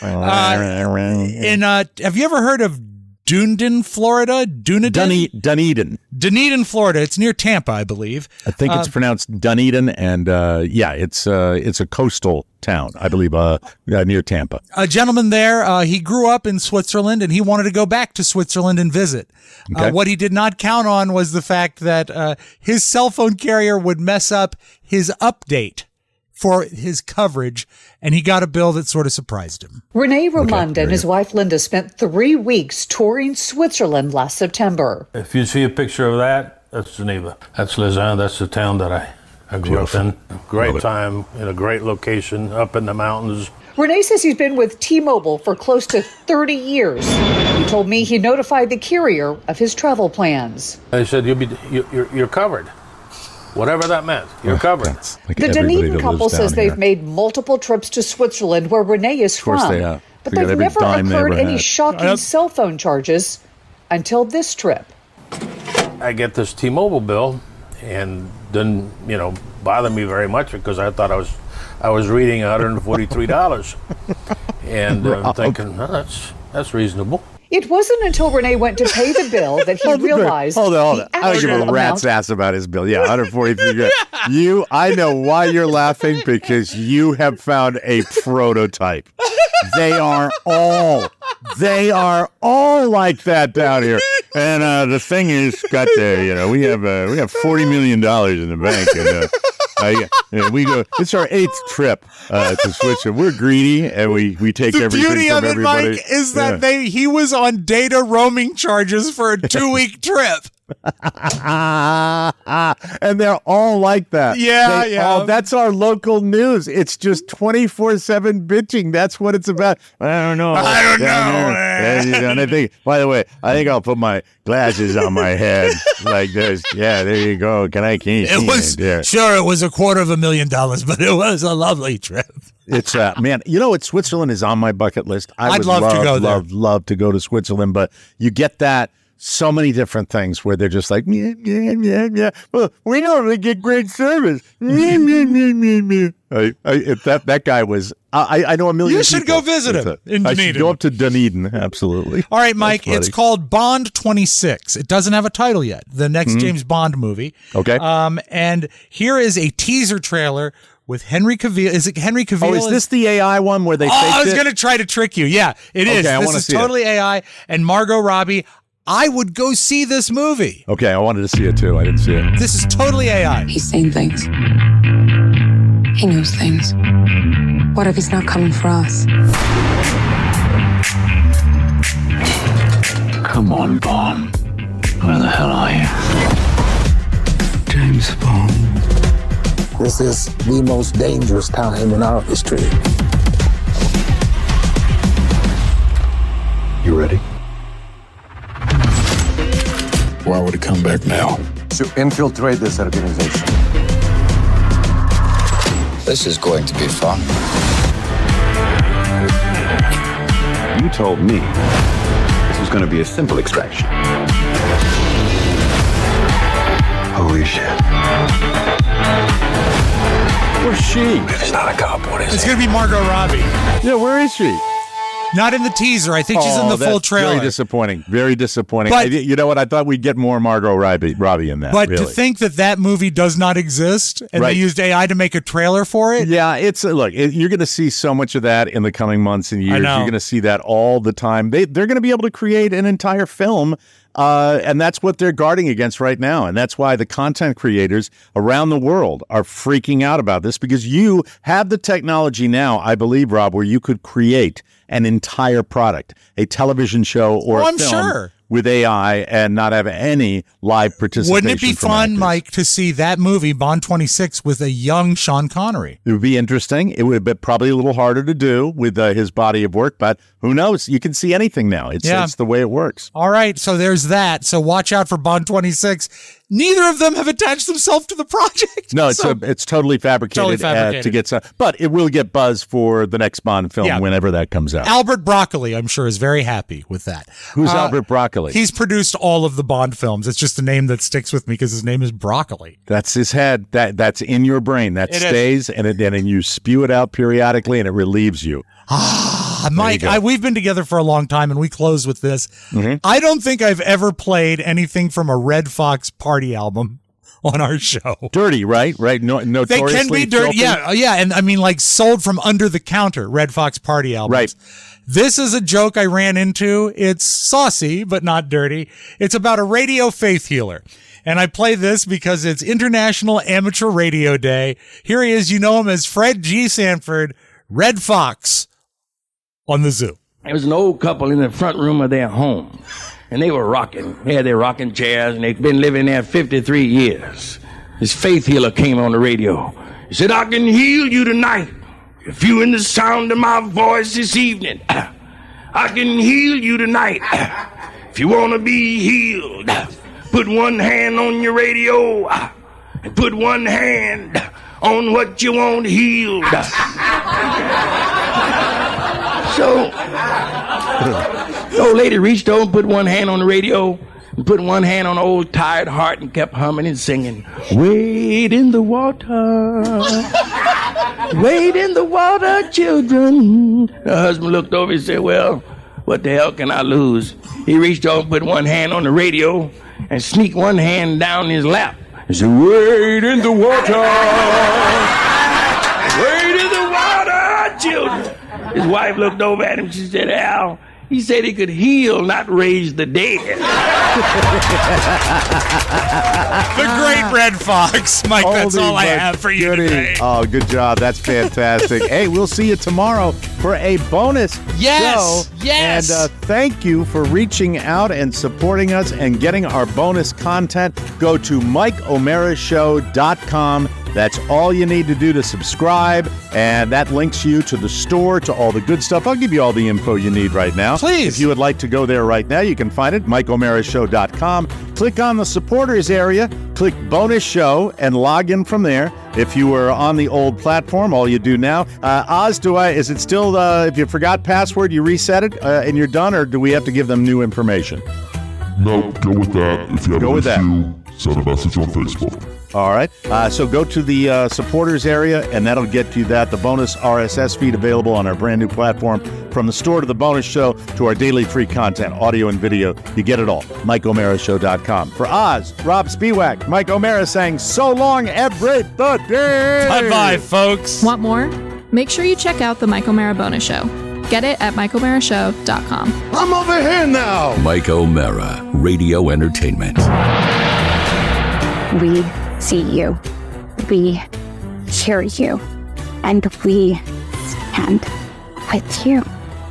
Have you ever heard of Dunedin, Florida? Dunedin, Florida. It's near Tampa, I believe. I think it's pronounced Dunedin, and it's a coastal town, I believe, near Tampa. A gentleman there, he grew up in Switzerland, and he wanted to go back to Switzerland and visit. Okay. What he did not count on was the fact that his cell phone carrier would mess up his update for his coverage, and he got a bill that sort of surprised him. Rene Romand and his wife Linda spent 3 weeks touring Switzerland last September. If you see a picture of that, that's Geneva. That's Lausanne. That's the town that I grew up in. Great time in a great location up in the mountains. Rene says he's been with T-Mobile for close to 30 years. He told me he notified the carrier of his travel plans. They said, you're covered. Whatever that meant, you're covered. The Dunedin couple says they've made multiple trips to Switzerland, where Rene is from. Of course they have. But they've never incurred any shocking cell phone charges until this trip. I get this T-Mobile bill, and didn't bother me very much because I thought I was reading $143, and I'm thinking, that's reasonable. It wasn't until Renee went to pay the bill that he realized. Hold on. the I don't give a actual rat's amount. ass about his bill. Yeah, 143 grand. I know why you're laughing, because you have found a prototype. They are all like that down here. And the thing is, got there. We have $40 million in the bank, and we go. It's our 8th trip to Switzerland. We're greedy, and we take The everything beauty from of it, everybody. Mike, is that he was on data roaming charges for a 2-week trip. And they're all like that. Yeah. That's our local news. It's just 24/7 bitching. That's what it's about. I don't know. And I think, by the way, I'll put my glasses on my head like this. Yeah, there you go. Can you see it? Sure, it was $250,000, but it was a lovely trip. It's man, Switzerland is on my bucket list. I'd love to go there. Love to go to Switzerland, but you get that. So many different things where they're just like, yeah. Well, we don't really get great service. If that guy was, I know a million. You should go visit him in Dunedin. I should go up to Dunedin, absolutely. All right, Mike, it's called Bond 26. It doesn't have a title yet. The next James Bond movie. Okay. And here is a teaser trailer with Henry Cavill. Is it Henry Cavill? Oh, is this the AI one where they faked it? I was going to try to trick you. Yeah, it is. I this is totally AI. And Margot Robbie. I would go see this movie. Okay, I wanted to see it too. I didn't see it. This is totally AI. He's seen things. He knows things. What if he's not coming for us? Come on, Bond. Where the hell are you? James Bond. This is the most dangerous time in our history. You ready? Why would he come back now? To infiltrate this organization. This is going to be fun. You told me this was going to be a simple extraction. Holy shit. Where's she? It's not a cop. What is it? It's going to be Margot Robbie. Yeah, where is she? Not in the teaser. I think she's in the full trailer. Very disappointing. Very disappointing. But, you know what? I thought we'd get more Margot Robbie in that. But really. To think that movie does not exist and they used AI to make a trailer for it. Yeah, you're going to see so much of that in the coming months and years. I know. You're going to see that all the time. They're going to be able to create an entire film. And that's what they're guarding against right now. And that's why the content creators around the world are freaking out about this, because you have the technology now, I believe, Rob, where you could create an entire product, a television show or a film with AI and not have any live participation. Wouldn't it be fun, Mike, to see that movie, Bond 26, with a young Sean Connery? It would be interesting. It would be probably a little harder to do with his body of work, but who knows? You can see anything now. It's the way it works. All right, so there's that. So watch out for Bond 26. Neither of them have attached themselves to the project. No, it's totally fabricated, to get some, but it will get buzz for the next Bond film whenever that comes out. Albert Broccoli, I'm sure, is very happy with that. Who's Albert Broccoli? He's produced all of the Bond films. It's just a name that sticks with me because his name is Broccoli. That's his head. That's in your brain. That stays, and you spew it out periodically, and it relieves you. Mike, we've been together for a long time, and we close with this. Mm-hmm. I don't think I've ever played anything from a Red Fox party album on our show. Dirty, right? Notoriously they can be dirty. Filthy. Yeah. And I mean, like sold from under the counter, Red Fox party albums. Right. This is a joke I ran into. It's saucy, but not dirty. It's about a radio faith healer. And I play this because it's International Amateur Radio Day. Here he is. You know him as Fred G. Sanford, Red Fox, on the Zoo. There was an old couple in the front room of their home, and they were rocking. They had their rocking chairs, and they'd been living there 53 years. This faith healer came on the radio. He said, "I can heal you tonight. If you in the sound of my voice this evening, I can heal you tonight. If you want to be healed, put one hand on your radio and put one hand on what you want healed." So, the old lady reached over and put one hand on the radio and put one hand on the old tired heart and kept humming and singing, "Wade in the water, wade in the water, children." Her husband looked over and said, "Well, what the hell can I lose? He reached over, put one hand on the radio, and sneaked one hand down his lap. He said, wade in the water! Wade in the water, children! His wife looked over at him. She said, Al, he said he could heal, not raise the dead. The great Red Fox. Mike, that's all I have for you today. Oh, good job. That's fantastic. Hey, we'll see you tomorrow for a bonus show. Yes. And thank you for reaching out and supporting us and getting our bonus content. Go to MikeO'MaraShow.com. That's all you need to do to subscribe, and that links you to the store, to all the good stuff. I'll give you all the info you need right now. Please. If you would like to go there right now, you can find it, MikeO'MaraShow.com. Click on the supporters area, click bonus show, and log in from there. If you were on the old platform, all you do now. Oz, is it still, if you forgot password, you reset it and you're done, or do we have to give them new information? No, go with that. If you have Go an with that. issue, send a message on Facebook. All right. So go to the supporters area, and that'll get you that. The bonus RSS feed available on our brand new platform. From the store to the bonus show to our daily free content, audio and video. You get it all. MikeO'MaraShow.com. For Oz, Rob Spiewak, Mike O'Mara saying so long, everybody. Bye-bye, folks. Want more? Make sure you check out the Mike O'Mara Bonus Show. Get it at MikeO'MaraShow.com. I'm over here now. Mike O'Mara, Radio Entertainment. We see you. We hear you. And we stand with you.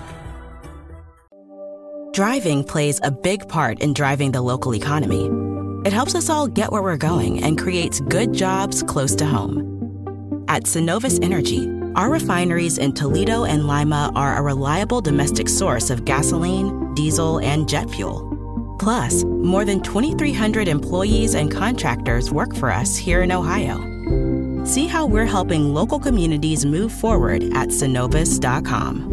Driving plays a big part in driving the local economy. It helps us all get where we're going and creates good jobs close to home. At Synovus Energy, our refineries in Toledo and Lima are a reliable domestic source of gasoline, diesel, and jet fuel. Plus, more than 2,300 employees and contractors work for us here in Ohio. See how we're helping local communities move forward at Synovus.com.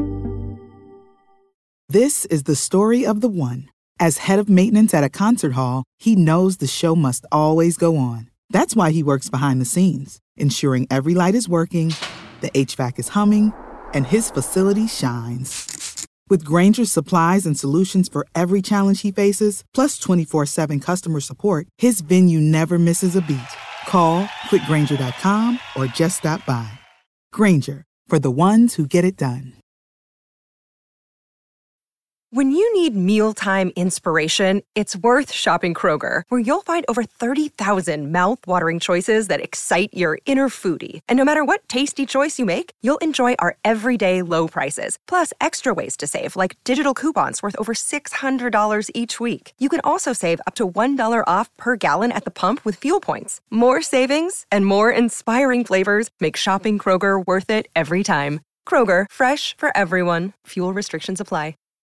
This is the story of the one. As head of maintenance at a concert hall, he knows the show must always go on. That's why he works behind the scenes, ensuring every light is working, the HVAC is humming, and his facility shines. With Grainger's supplies and solutions for every challenge he faces, plus 24/7 customer support, his venue never misses a beat. Call quickgrainger.com or just stop by. Grainger, for the ones who get it done. When you need mealtime inspiration, it's worth shopping Kroger, where you'll find over 30,000 mouth-watering choices that excite your inner foodie. And no matter what tasty choice you make, you'll enjoy our everyday low prices, plus extra ways to save, like digital coupons worth over $600 each week. You can also save up to $1 off per gallon at the pump with fuel points. More savings and more inspiring flavors make shopping Kroger worth it every time. Kroger, fresh for everyone. Fuel restrictions apply.